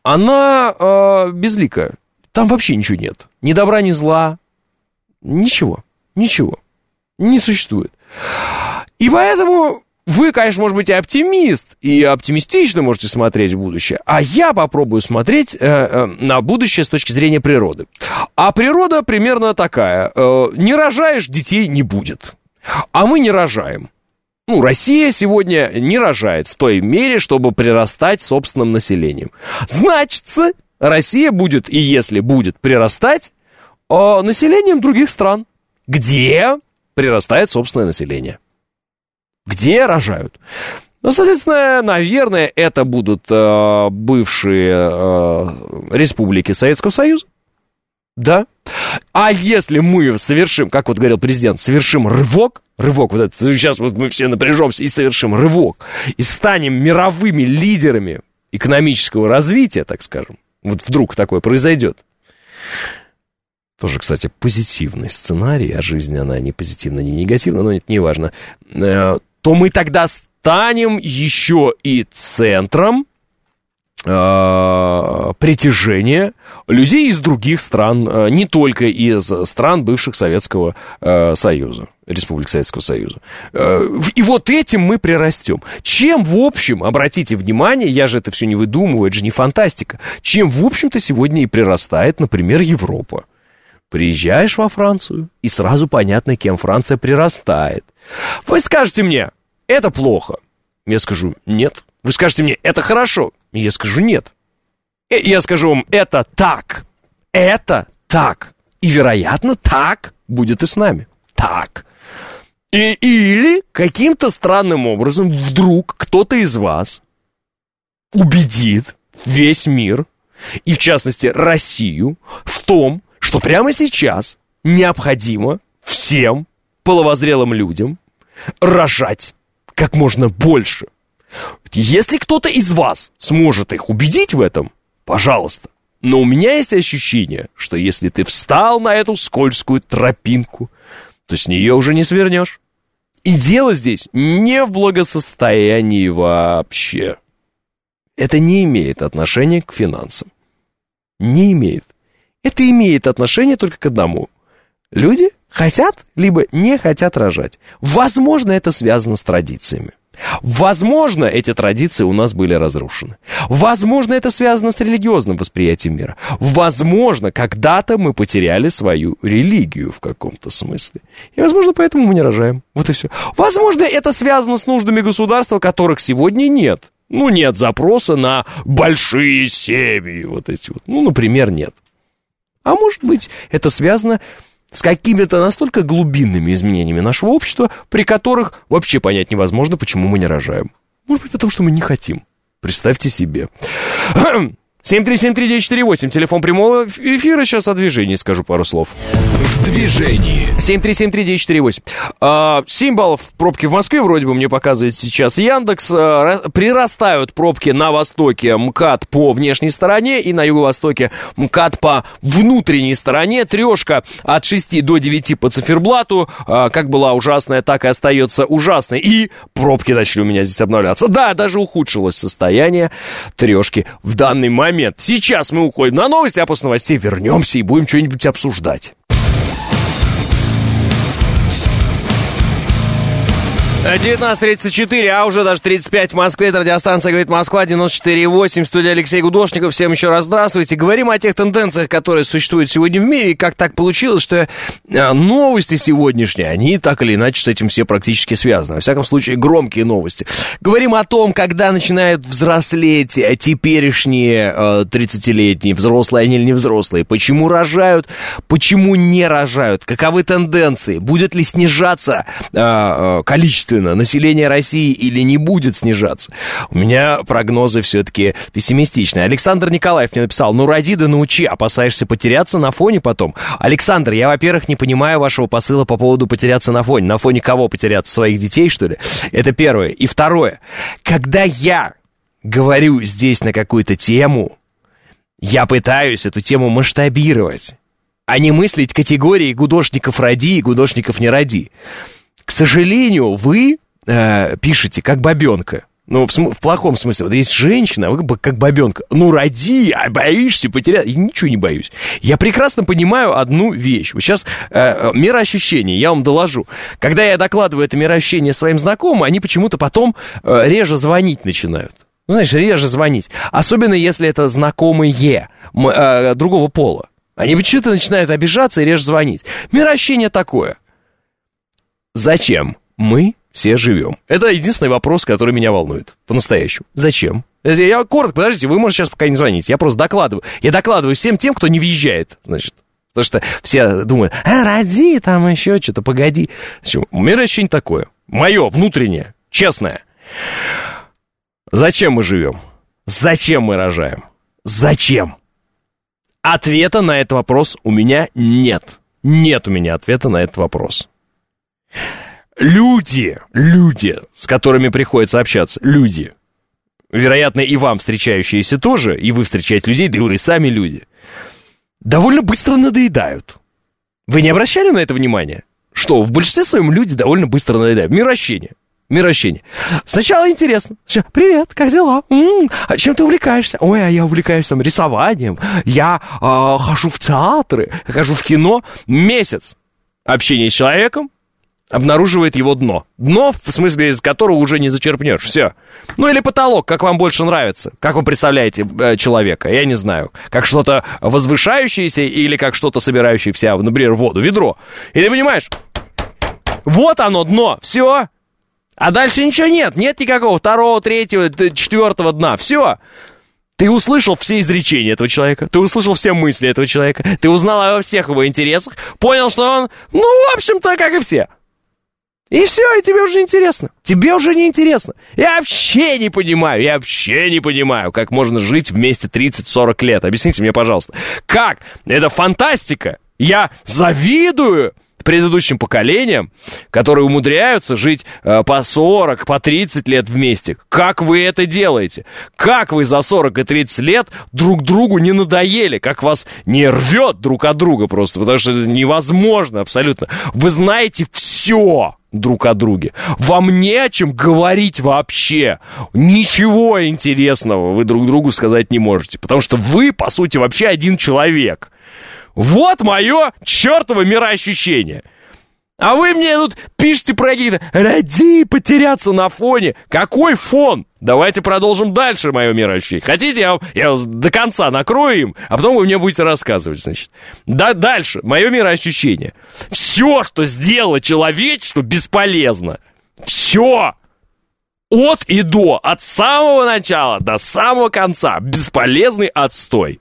Она безликая. Там вообще ничего нет. Ни добра, ни зла. Ничего. Не существует. И поэтому вы, конечно, может быть, и оптимист, и оптимистично можете смотреть в будущее, а я попробую смотреть на будущее с точки зрения природы. А природа примерно такая. Не рожаешь, детей не будет. А мы не рожаем. Ну, Россия сегодня не рожает в той мере, чтобы прирастать собственным населением. Значит, Россия будет, и если будет прирастать, населением других стран, где прирастает собственное население. Где рожают. Ну, соответственно, наверное, это будут бывшие республики Советского Союза. Да. А если мы совершим, как вот говорил президент, совершим рывок вот это, сейчас вот мы все напряжемся и совершим рывок, и станем мировыми лидерами экономического развития, так скажем, вот вдруг такое произойдет. Тоже, кстати, позитивный сценарий, а жизнь, она не позитивна, не негативна, но это не важно. То мы тогда станем еще и центром притяжения людей из других стран, не только из стран бывших Советского Союза, Республик Советского Союза. И вот этим мы прирастем. Чем, в общем, обратите внимание, я же это все не выдумываю, это же не фантастика, чем, в общем-то, сегодня и прирастает, например, Европа. Приезжаешь во Францию, и сразу понятно, кем Франция прирастает. Вы скажете мне, это плохо. Я скажу, нет. Вы скажете мне, это хорошо. Я скажу, нет. Я скажу вам, это так. Это так. И, вероятно, так будет и с нами. Так. Или каким-то странным образом вдруг кто-то из вас убедит весь мир, и, в частности, Россию, в том, что прямо сейчас необходимо всем половозрелым людям рожать как можно больше. Если кто-то из вас сможет их убедить в этом, пожалуйста, Но у меня есть ощущение, что если ты встал на эту скользкую тропинку, то с нее уже не свернешь. И дело здесь не в благосостоянии вообще. Это не имеет отношения к финансам. Не имеет. Это имеет отношение только к одному. Люди хотят, либо не хотят рожать. Возможно, это связано с традициями. Возможно, эти традиции у нас были разрушены. Возможно, это связано с религиозным восприятием мира. Возможно, когда-то мы потеряли свою религию в каком-то смысле. И, возможно, поэтому мы не рожаем. Вот и все. Возможно, это связано с нуждами государства, которых сегодня нет. Ну, нет запроса на большие семьи. Вот эти вот. Ну, например, нет. А может быть, это связано с какими-то настолько глубинными изменениями нашего общества, при которых вообще понять невозможно, почему мы не рожаем. Может быть, потому что мы не хотим. Представьте себе. 7373948, телефон прямого эфира. Сейчас о движении скажу пару слов. В движении. 7373948. 7 баллов в пробке в Москве, вроде бы мне показывает сейчас Яндекс. Прирастают пробки на востоке МКАД по внешней стороне и на юго-востоке МКАД по внутренней стороне. Трешка от 6 до 9 по циферблату. Как была ужасная, так и остается ужасной. И пробки начали у меня здесь обновляться. Да, даже ухудшилось состояние трешки в данный момент. Сейчас мы уходим на новости, а после новостей вернемся и будем что-нибудь обсуждать. 19:34, а уже даже 35 в Москве. Это радиостанция «Говорит Москва», 94,8. Студия Алексей Гудошников. Всем еще раз здравствуйте. Говорим о тех тенденциях, которые существуют сегодня в мире. И как так получилось, что новости сегодняшние, они так или иначе с этим все практически связаны. Во всяком случае, громкие новости. Говорим о том, когда начинают взрослеть теперешние 30-летние, взрослые они или не взрослые. Почему рожают, почему не рожают, каковы тенденции, будет ли снижаться количество население России или не будет снижаться. У меня прогнозы все-таки пессимистичные. Александр Николаев мне написал: ну, роди да научи, опасаешься потеряться на фоне потом. Александр, я, во-первых, не понимаю вашего посыла по поводу потеряться на фоне. На фоне кого потеряться? Своих детей, что ли? Это первое. И второе. Когда я говорю здесь на какую-то тему, я пытаюсь эту тему масштабировать, а не мыслить категории гудошников роди и гудошников не роди. К сожалению, вы пишете как бабенка. Ну, в плохом смысле. Вот есть женщина, а вы как бабенка. Ну, роди, а боишься потерять. Я ничего не боюсь. Я прекрасно понимаю одну вещь. Вот сейчас мироощущение, я вам доложу. Когда я докладываю это мироощущение своим знакомым, они почему-то потом реже звонить начинают. Ну, знаешь, реже звонить. Особенно, если это знакомые другого пола. Они почему-то начинают обижаться и реже звонить. Мироощущение такое. Зачем мы все живем? Это единственный вопрос, который меня волнует. По-настоящему. Зачем? Я коротко, подождите, вы можете сейчас пока не звонить. Я просто докладываю. Я докладываю всем тем, кто не въезжает, значит. Потому что все думают: роди там еще что-то, погоди. У меня ощущение такое. Мое, внутреннее, честное. Зачем мы живем? Зачем мы рожаем? Зачем? Ответа на этот вопрос у меня нет. Нет у меня ответа на этот вопрос. Люди, с которыми приходится общаться, люди, вероятно, и вам встречающиеся тоже, и вы встречаете людей, да и вы сами люди, довольно быстро надоедают. Вы не обращали на это внимания? Что, в большинстве своем люди довольно быстро надоедают. Мироощущение. Сначала интересно. Привет, как дела? А чем ты увлекаешься? Ой, а я увлекаюсь там рисованием. Я хожу в театры, хожу в кино. Месяц общения с человеком обнаруживает его дно. Дно, в смысле, из которого уже не зачерпнешь. Все. Ну или потолок, как вам больше нравится. Как вы представляете человека? Я не знаю. Как что-то возвышающееся или как что-то собирающее в себя, например, воду, ведро. И ты понимаешь, вот оно, дно. Все. А дальше ничего нет. Нет никакого второго, третьего, четвертого дна. Все. Ты услышал все изречения этого человека, ты услышал все мысли этого человека, ты узнал обо всех его интересах, понял, что он, ну, в общем-то, как и все. И все, и тебе уже не интересно. Тебе уже не интересно. Я вообще не понимаю, как можно жить вместе 30-40 лет. Объясните мне, пожалуйста. Как? Это фантастика. Я завидую предыдущим поколениям, которые умудряются жить по 40, по 30 лет вместе. Как вы это делаете? Как вы за 40 и 30 лет друг другу не надоели? Как вас не рвет друг от друга просто? Потому что это невозможно абсолютно. Вы знаете все друг о друге. Вам не о чем говорить вообще. Ничего интересного вы друг другу сказать не можете. Потому что вы, по сути, вообще один человек. Вот мое чертово мироощущение. А вы мне тут пишете про какие-то «ради потеряться на фоне». Какой фон? Давайте продолжим дальше мое мироощущение. Хотите, я вас до конца накрою им, а потом вы мне будете рассказывать, значит. Дальше мое мироощущение. Все, что сделало человечество, бесполезно. Все. От и до. От самого начала до самого конца. Бесполезный отстой.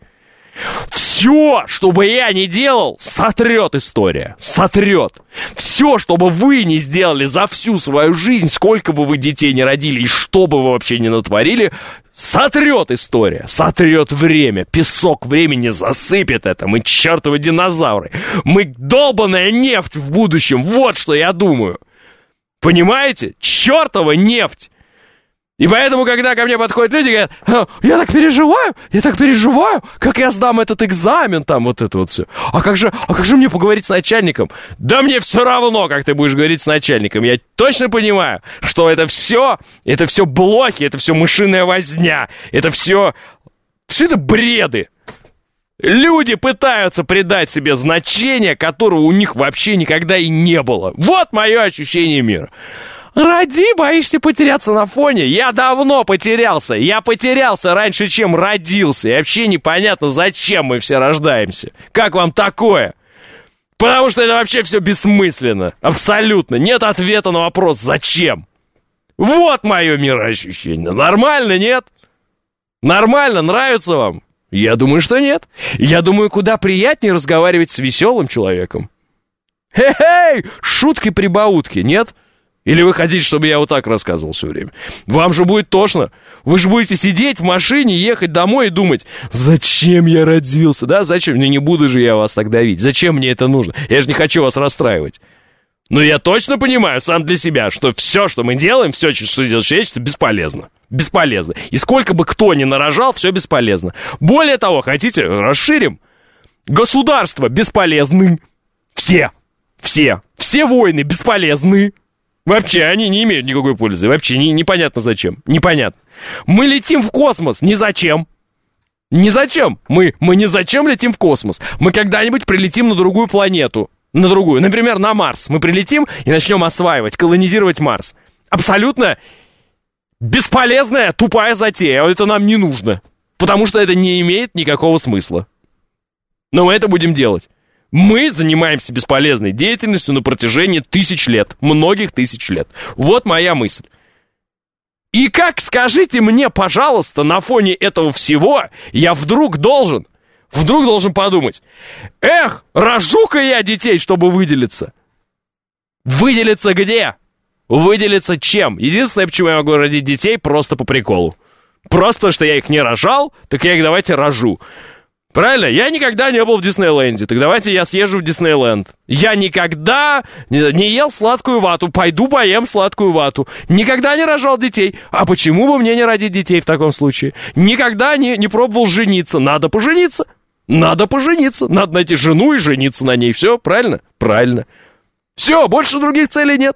Все, что бы я ни делал, сотрет история. Сотрет. Все, что бы вы не сделали за всю свою жизнь, сколько бы вы детей не родили и что бы вы вообще не натворили, сотрет история. Сотрет время. Песок времени засыпет это. Мы чертовы динозавры. Мы долбаная нефть в будущем. Вот что я думаю. Понимаете? Чертова нефть. И поэтому, когда ко мне подходят люди и говорят, я так переживаю, как я сдам этот экзамен, там вот это вот все. А как же мне поговорить с начальником? Да мне все равно, как ты будешь говорить с начальником. Я точно понимаю, что это все блохи, это все мышиная возня, это все это бреды. Люди пытаются придать себе значение, которого у них вообще никогда и не было. Вот мое ощущение мира. Роди, боишься потеряться на фоне? Я давно потерялся. Я потерялся раньше, чем родился. И вообще непонятно, зачем мы все рождаемся. Как вам такое? Потому что это вообще все бессмысленно. Абсолютно. Нет ответа на вопрос «зачем?». Вот мое мироощущение. Нормально, нет? Нормально? Нравится вам? Я думаю, что нет. Я думаю, куда приятнее разговаривать с веселым человеком. Хе-хей! Шутки-прибаутки, нет? Или вы хотите, чтобы я вот так рассказывал все время? Вам же будет тошно. Вы же будете сидеть в машине, ехать домой и думать, зачем я родился, да? Зачем? Ну не буду же я вас так давить. Зачем мне это нужно? Я же не хочу вас расстраивать. Но я точно понимаю сам для себя, что все, что мы делаем, все, что делает человечество, бесполезно. Бесполезно. И сколько бы кто ни нарожал, все бесполезно. Более того, хотите, расширим. Государства бесполезны. Все войны бесполезны. Вообще, они не имеют никакой пользы. Вообще, непонятно зачем. Непонятно. Мы летим в космос. Ни зачем. Ни зачем. Мы ни зачем летим в космос. Мы когда-нибудь прилетим на другую планету. На другую. Например, на Марс. Мы прилетим и начнем осваивать, колонизировать Марс. Абсолютно бесполезная, тупая затея. Это нам не нужно. Потому что это не имеет никакого смысла. Но мы это будем делать. Мы занимаемся бесполезной деятельностью на протяжении тысяч лет. Многих тысяч лет. Вот моя мысль. И как, скажите мне, пожалуйста, на фоне этого всего я вдруг должен подумать, рожу-ка я детей, чтобы выделиться. Выделиться где? Выделиться чем? Единственное, почему я могу родить детей, просто по приколу. Просто потому, что я их не рожал, так я их давайте рожу. Правильно? Я никогда не был в Диснейленде, так давайте я съезжу в Диснейленд. Я никогда не ел сладкую вату, пойду поем сладкую вату. Никогда не рожал детей. А почему бы мне не родить детей в таком случае? Никогда не пробовал жениться. Надо пожениться. Надо найти жену и жениться на ней. Все, правильно? Правильно. Все, больше других целей нет.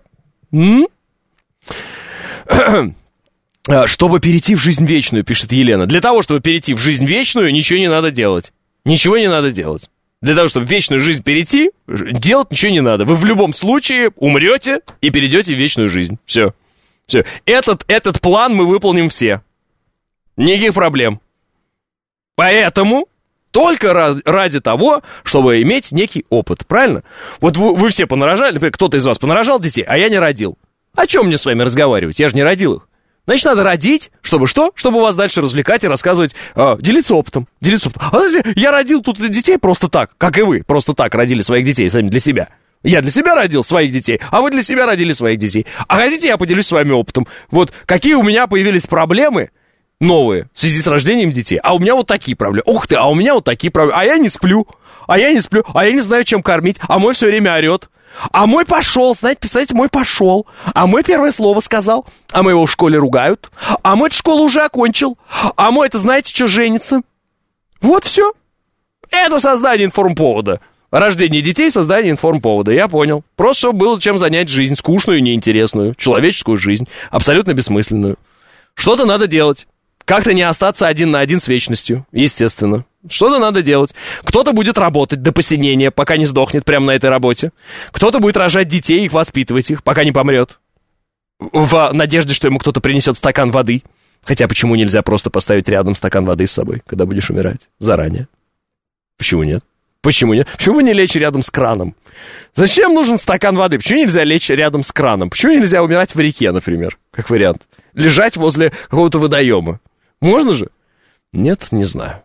Чтобы перейти в жизнь вечную, пишет Елена. Для того, чтобы перейти в жизнь вечную, ничего не надо делать. Ничего не надо делать. Для того, чтобы в вечную жизнь перейти, делать ничего не надо. Вы в любом случае умрете и перейдете в вечную жизнь. Все. Этот план мы выполним все. Никаких проблем. Поэтому только ради того, чтобы иметь некий опыт. Правильно? Вот вы все понарожали, например, кто-то из вас понарожал детей, а я не родил. О чем мне с вами разговаривать? Я же не родил их. Значит, надо родить, чтобы что? Чтобы вас дальше развлекать и рассказывать, делиться опытом. Я родил тут детей просто так, как и вы, просто так родили своих детей сами для себя. Я для себя родил своих детей, а вы для себя родили своих детей. А хотите, я поделюсь с вами опытом. Вот какие у меня появились проблемы новые в связи с рождением детей. А у меня вот такие проблемы. Ух ты, а у меня вот такие проблемы. А я не сплю, а я не знаю, чем кормить, а мой все время орет. А мой пошел, знаете, представляете, мой пошел. А мой первое слово сказал. А мы его в школе ругают. А мой школу уже окончил. А мой, это знаете, что женится. Вот все. Это создание информповода. Рождение детей, создание информповода. Я понял. Просто чтобы было чем занять жизнь. Скучную и неинтересную. Человеческую жизнь. Абсолютно бессмысленную. Что-то надо делать. Как-то не остаться один на один с вечностью. Естественно. Что-то надо делать. Кто-то будет работать до посинения, пока не сдохнет прямо на этой работе. Кто-то будет рожать детей, их воспитывать их, пока не помрет. В надежде, что ему кто-то принесет стакан воды. Хотя почему нельзя просто поставить рядом стакан воды с собой, когда будешь умирать? Заранее. Почему нет? Почему нет? Почему не лечь рядом с краном? Зачем нужен стакан воды? Почему нельзя лечь рядом с краном? Почему нельзя умирать в реке, например, как вариант? Лежать возле какого-то водоема. Можно же? Нет, не знаю.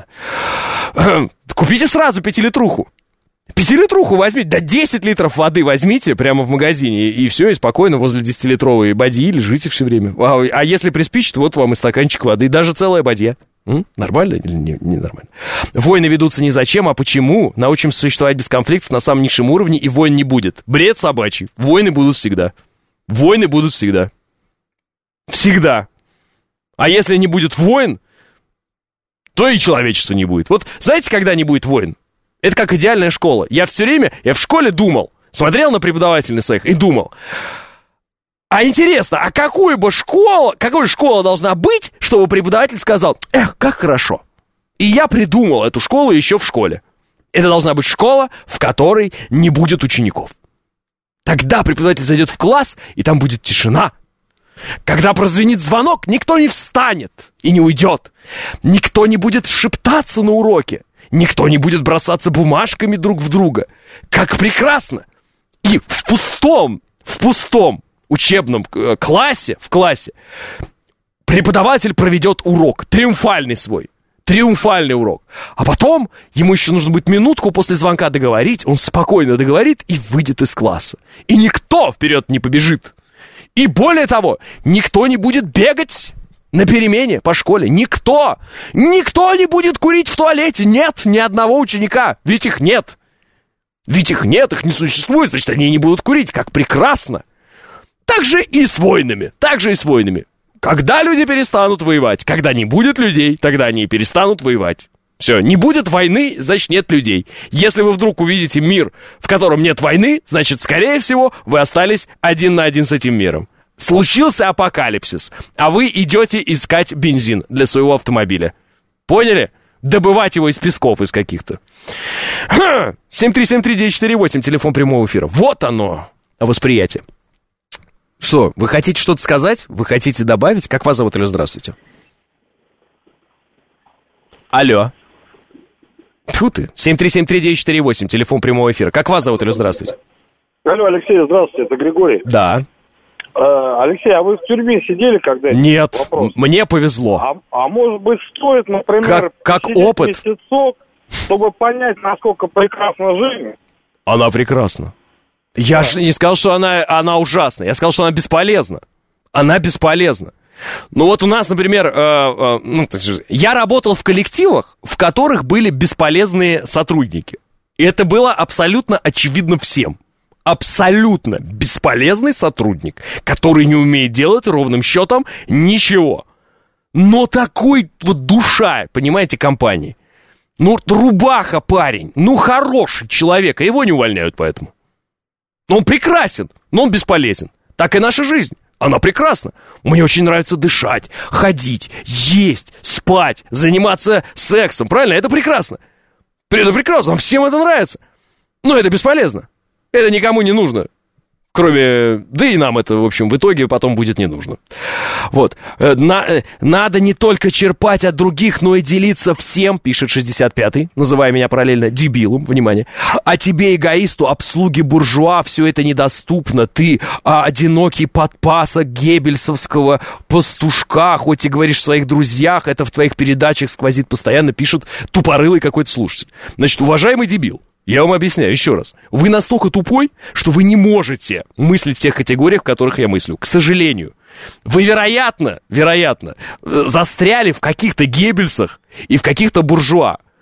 Купите сразу 5-литруху. 5-литруху возьмите, да 10 литров воды возьмите прямо в магазине, и все, и спокойно возле 10-литровой бадьи лежите все время. А если приспичит, вот вам и стаканчик воды, даже целая бадья. Нормально или не нормально? Войны ведутся не зачем, а почему. Научимся существовать без конфликтов на самом низшем уровне, и войн не будет. Бред собачий. Войны будут всегда. Войны будут всегда. Всегда. А если не будет войн, то и человечества не будет. Вот знаете, когда не будет войн? Это как идеальная школа. Я в школе думал, смотрел на преподавателей своих и думал, а интересно, а какая школа должна быть, чтобы преподаватель сказал, как хорошо. И я придумал эту школу еще в школе. Это должна быть школа, в которой не будет учеников. Тогда преподаватель зайдет в класс, и там будет тишина. Когда прозвенит звонок, никто не встанет и не уйдет. Никто не будет шептаться на уроке. Никто не будет бросаться бумажками друг в друга. Как прекрасно! И в пустом учебном классе, преподаватель проведет урок, триумфальный урок. А потом ему еще нужно будет минутку после звонка договорить, он спокойно договорит и выйдет из класса. И никто вперед не побежит. И более того, никто не будет бегать на перемене по школе. Никто не будет курить в туалете. Нет ни одного ученика. Ведь их нет. Их не существует, значит, они не будут курить. Как прекрасно. Так же и с войнами. Когда люди перестанут воевать, когда не будет людей, тогда они и перестанут воевать. Все, не будет войны, значит, нет людей. Если вы вдруг увидите мир, в котором нет войны, значит, скорее всего, вы остались один на один с этим миром. Случился апокалипсис, а вы идете искать бензин для своего автомобиля. Поняли? Добывать его из песков из каких-то. 7373948, телефон прямого эфира. Вот оно, восприятие. Что, вы хотите что-то сказать? Вы хотите добавить? Как вас зовут? Алло, здравствуйте. Алло. Тьфу ты. 7373948, телефон прямого эфира. Как вас зовут? Алло, здравствуйте. Алло, Алексей, здравствуйте, это Григорий. Да. Алексей, а вы в тюрьме сидели когда-нибудь? Нет, мне повезло. А может быть, стоит, например, как опыт, месяцок, чтобы понять, насколько прекрасна жизнь? Она прекрасна. Я же не сказал, что она ужасна. Я сказал, что она бесполезна. Она бесполезна. Ну вот у нас, например, я работал в коллективах, в которых были бесполезные сотрудники. И это было абсолютно очевидно всем. Абсолютно бесполезный сотрудник, который не умеет делать ровным счетом ничего. Но такой вот душа, понимаете, компании. Ну, рубаха парень, ну, хороший человек, а его не увольняют поэтому. Он прекрасен, но он бесполезен. Так и наша жизнь. Она прекрасна. Мне очень нравится дышать, ходить, есть, спать, заниматься сексом. Правильно? Это прекрасно. Это прекрасно, всем это нравится. Но это бесполезно. Это никому не нужно. Кроме... Да и нам это, в общем, в итоге потом будет не нужно. Вот. Надо не только черпать от других, но и делиться всем, пишет 65-й, называя меня параллельно дебилом, внимание. А тебе, эгоисту, обслуги буржуа, все это недоступно. Ты одинокий подпасок геббельсовского пастушка, хоть и говоришь в своих друзьях, это в твоих передачах сквозит постоянно, пишет тупорылый какой-то слушатель. Значит, уважаемый дебил, я вам объясняю еще раз. Вы настолько тупой, что вы не можете мыслить в тех категориях, в которых я мыслю. К сожалению. Вы, вероятно, застряли в каких-то Геббельсах и в каких-то буржуа.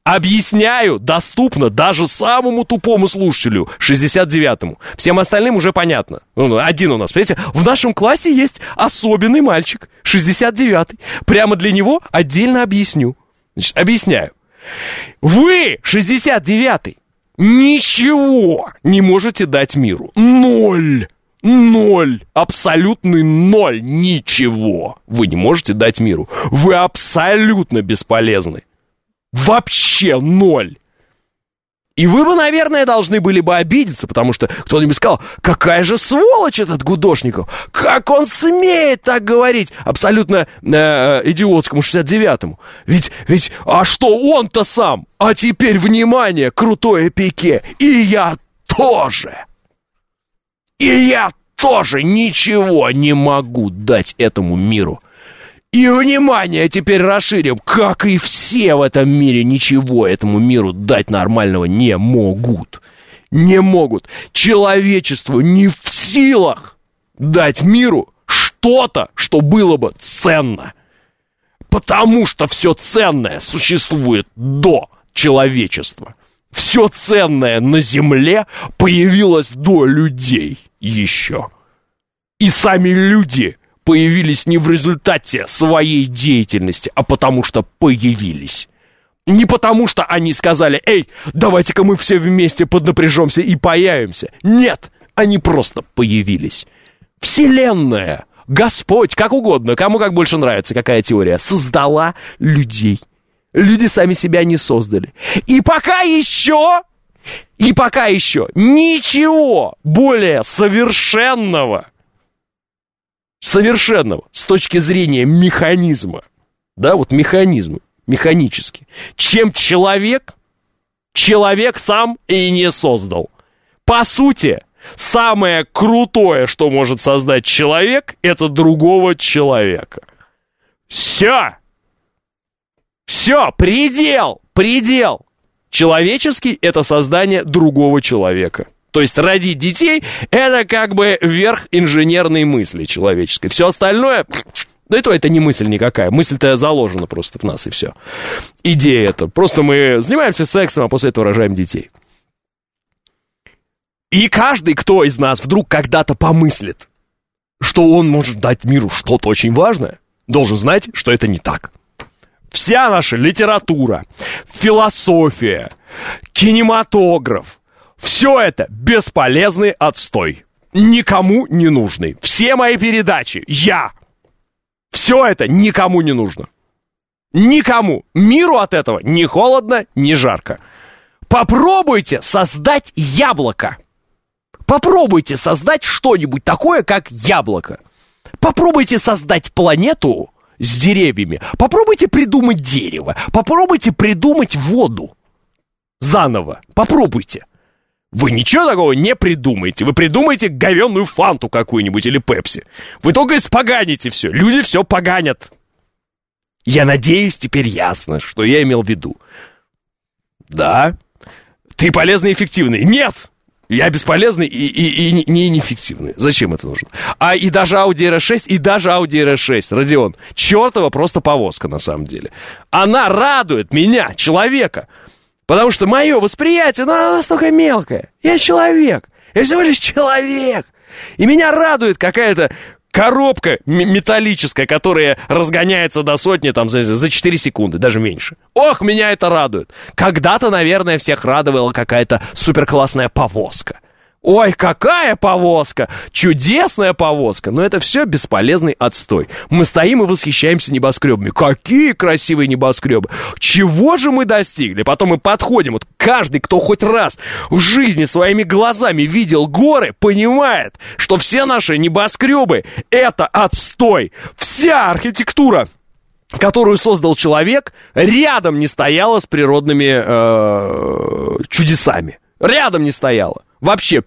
Объясняю, доступно даже самому тупому слушателю, 69-му. Всем остальным уже понятно. Один у нас, понимаете, в нашем классе есть особенный мальчик, 69-й. Прямо для него отдельно объясню. Значит, объясняю. Вы, 69-й, ничего не можете дать миру. Ноль. Абсолютный ноль. Ничего вы не можете дать миру. Вы абсолютно бесполезны. Вообще ноль. И вы бы, наверное, должны были бы обидеться, потому что кто-нибудь сказал, какая же сволочь этот Гудошников, как он смеет так говорить абсолютно идиотскому 69-му. Ведь, а что он-то сам? А теперь, внимание, крутое пике. И я тоже ничего не могу дать этому миру. И, внимание, теперь расширим, как и все в этом мире ничего этому миру дать нормального не могут. Не могут. Человечеству не в силах дать миру что-то, что было бы ценно. Потому что все ценное существует до человечества. Все ценное на земле появилось до людей еще. И сами люди появились не в результате своей деятельности, а потому что появились. Не потому что они сказали, эй, давайте-ка мы все вместе поднапряжемся и появимся. Нет, они просто появились. Вселенная, Господь, как угодно, кому как больше нравится, какая теория, создала людей. Люди сами себя не создали. И пока еще ничего более совершенного с точки зрения механизма, да, вот механизм, механически, чем человек сам и не создал. По сути, самое крутое, что может создать человек, это другого человека. Все, предел. Человеческий — это создание другого человека. То есть родить детей — это как бы верх инженерной мысли человеческой. Все остальное, да и то это не мысль никакая. Мысль-то заложена просто в нас, и все. Идея это. Просто мы занимаемся сексом, а после этого рожаем детей. И каждый, кто из нас вдруг когда-то помыслит, что он может дать миру что-то очень важное, должен знать, что это не так. Вся наша литература, философия, кинематограф, все это бесполезный отстой. Никому не нужный. Все мои передачи, все это никому не нужно. Никому. Миру от этого ни холодно, ни жарко. Попробуйте создать яблоко. Попробуйте создать что-нибудь такое, как яблоко. Попробуйте создать планету с деревьями. Попробуйте придумать дерево. Попробуйте придумать воду. Заново. Попробуйте. Вы ничего такого не придумаете. Вы придумаете говенную фанту какую-нибудь или пепси. Вы только испоганите все. Люди все поганят. Я надеюсь, теперь ясно, что я имел в виду. Да. Ты полезный и эффективный. Нет. Я бесполезный и неэффективный. Зачем это нужно? И даже Audi RS6, Родион, чертова просто повозка на самом деле. Она радует меня, человека. Потому что мое восприятие, оно настолько мелкое. Я человек. Я всего лишь человек. И меня радует какая-то коробка металлическая, которая разгоняется до сотни там, за 4 секунды, даже меньше. Ох, меня это радует. Когда-то, наверное, всех радовала какая-то суперклассная повозка. Ой, какая повозка! Чудесная повозка! Но это все бесполезный отстой. Мы стоим и восхищаемся небоскребами. Какие красивые небоскребы! Чего же мы достигли? Потом мы подходим. Вот каждый, кто хоть раз в жизни своими глазами видел горы, понимает, что все наши небоскребы — это отстой. Вся архитектура, которую создал человек, рядом не стояла с природными чудесами. Рядом не стояла. Вообще,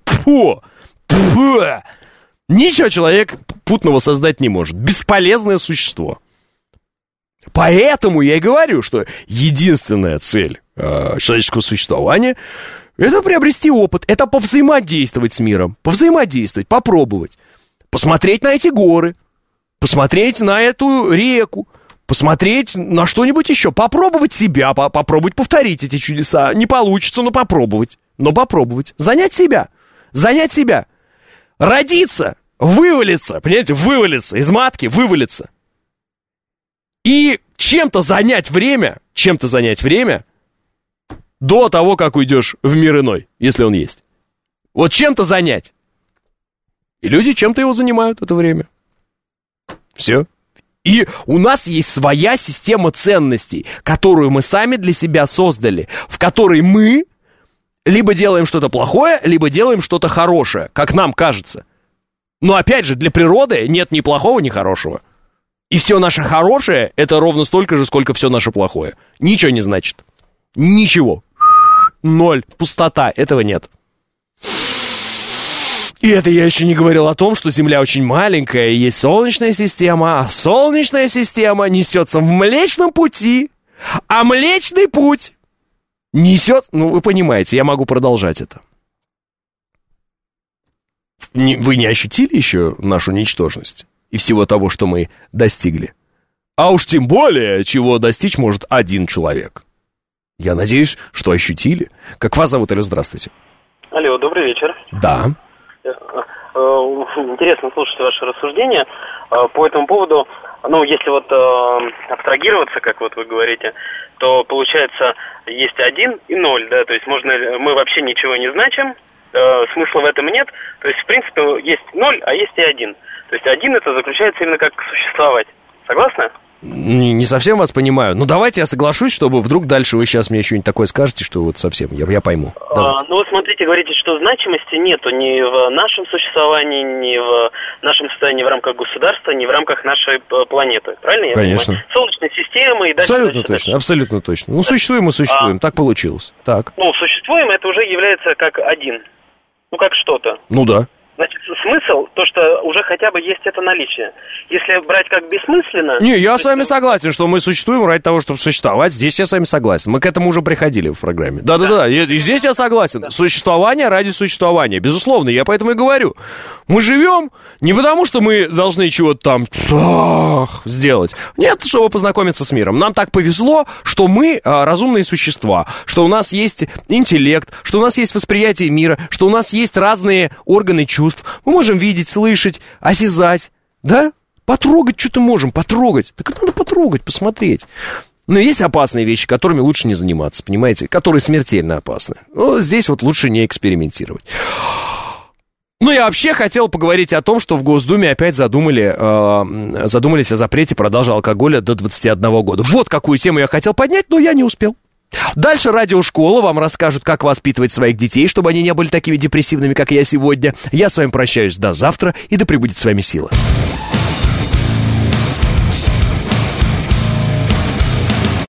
ничего человек путного создать не может. Бесполезное существо. Поэтому я и говорю, что единственная цель человеческого существования — это приобрести опыт, это повзаимодействовать с миром, повзаимодействовать, попробовать, посмотреть на эти горы, посмотреть на эту реку, посмотреть на что-нибудь еще, попробовать себя, попробовать повторить эти чудеса. Не получится, но попробовать. Занять себя. Родиться, вывалиться, понимаете, вывалиться, из матки вывалиться. И чем-то занять время до того, как уйдешь в мир иной, если он есть. Вот чем-то занять. И люди чем-то его занимают это время. Все. И у нас есть своя система ценностей, которую мы сами для себя создали, в которой мы либо делаем что-то плохое, либо делаем что-то хорошее, как нам кажется. Но опять же, для природы нет ни плохого, ни хорошего. И все наше хорошее — это ровно столько же, сколько все наше плохое. Ничего не значит. Ничего. Ноль. Пустота. Этого нет. И это я еще не говорил о том, что Земля очень маленькая, и есть Солнечная система, а Солнечная система несется в Млечном пути, а Млечный путь несет... Ну, вы понимаете, я могу продолжать это. Вы не ощутили еще нашу ничтожность и всего того, что мы достигли? А уж тем более, чего достичь может один человек. Я надеюсь, что ощутили. Как вас зовут, Алло, здравствуйте. Алло, добрый вечер. Да. Интересно слушать ваши рассуждения по этому поводу. Ну, если вот абстрагироваться, как вот вы говорите, то получается есть 1 и 0, да, то есть мы вообще ничего не значим, смысла в этом нет, то есть в принципе есть 0, а есть и 1. То есть 1 это заключается именно как существовать. Согласны? Не совсем вас понимаю. Ну, давайте я соглашусь, чтобы вдруг дальше вы сейчас мне что-нибудь такое скажете, что вот совсем я пойму. Ну, вот смотрите, говорите, что значимости нету ни в нашем существовании, ни в нашем состоянии в рамках государства, ни в рамках нашей планеты. Правильно? Конечно. Солнечной системы и дальше. Абсолютно точно, абсолютно точно. Ну, существуем и существуем, так получилось. Так. Ну, существуем, это уже является как 1. Ну, как что-то. Ну, да. Значит, смысл, то, что уже хотя бы есть это наличие. Если брать как бессмысленно... Не, я с вами согласен, что мы существуем ради того, чтобы существовать. Здесь я с вами согласен. Мы к этому уже приходили в программе. Да-да-да, и здесь я согласен. Да. Существование ради существования. Безусловно, я поэтому и говорю. Мы живем не потому, что мы должны чего-то там сделать. Нет, чтобы познакомиться с миром. Нам так повезло, что мы разумные существа, что у нас есть интеллект, что у нас есть восприятие мира, что у нас есть разные органы чувств. Мы можем видеть, слышать, осязать, да? Потрогать что-то можем, потрогать. Так это надо потрогать, посмотреть. Но есть опасные вещи, которыми лучше не заниматься, понимаете? Которые смертельно опасны. Ну, здесь вот лучше не экспериментировать. Ну, я вообще хотел поговорить о том, что в Госдуме опять задумались о запрете продажи алкоголя до 21 года. Вот какую тему я хотел поднять, но я не успел. Дальше радиошкола вам расскажут, как воспитывать своих детей, чтобы они не были такими депрессивными, как я сегодня. Я с вами прощаюсь до завтра, и да пребудет с вами сила.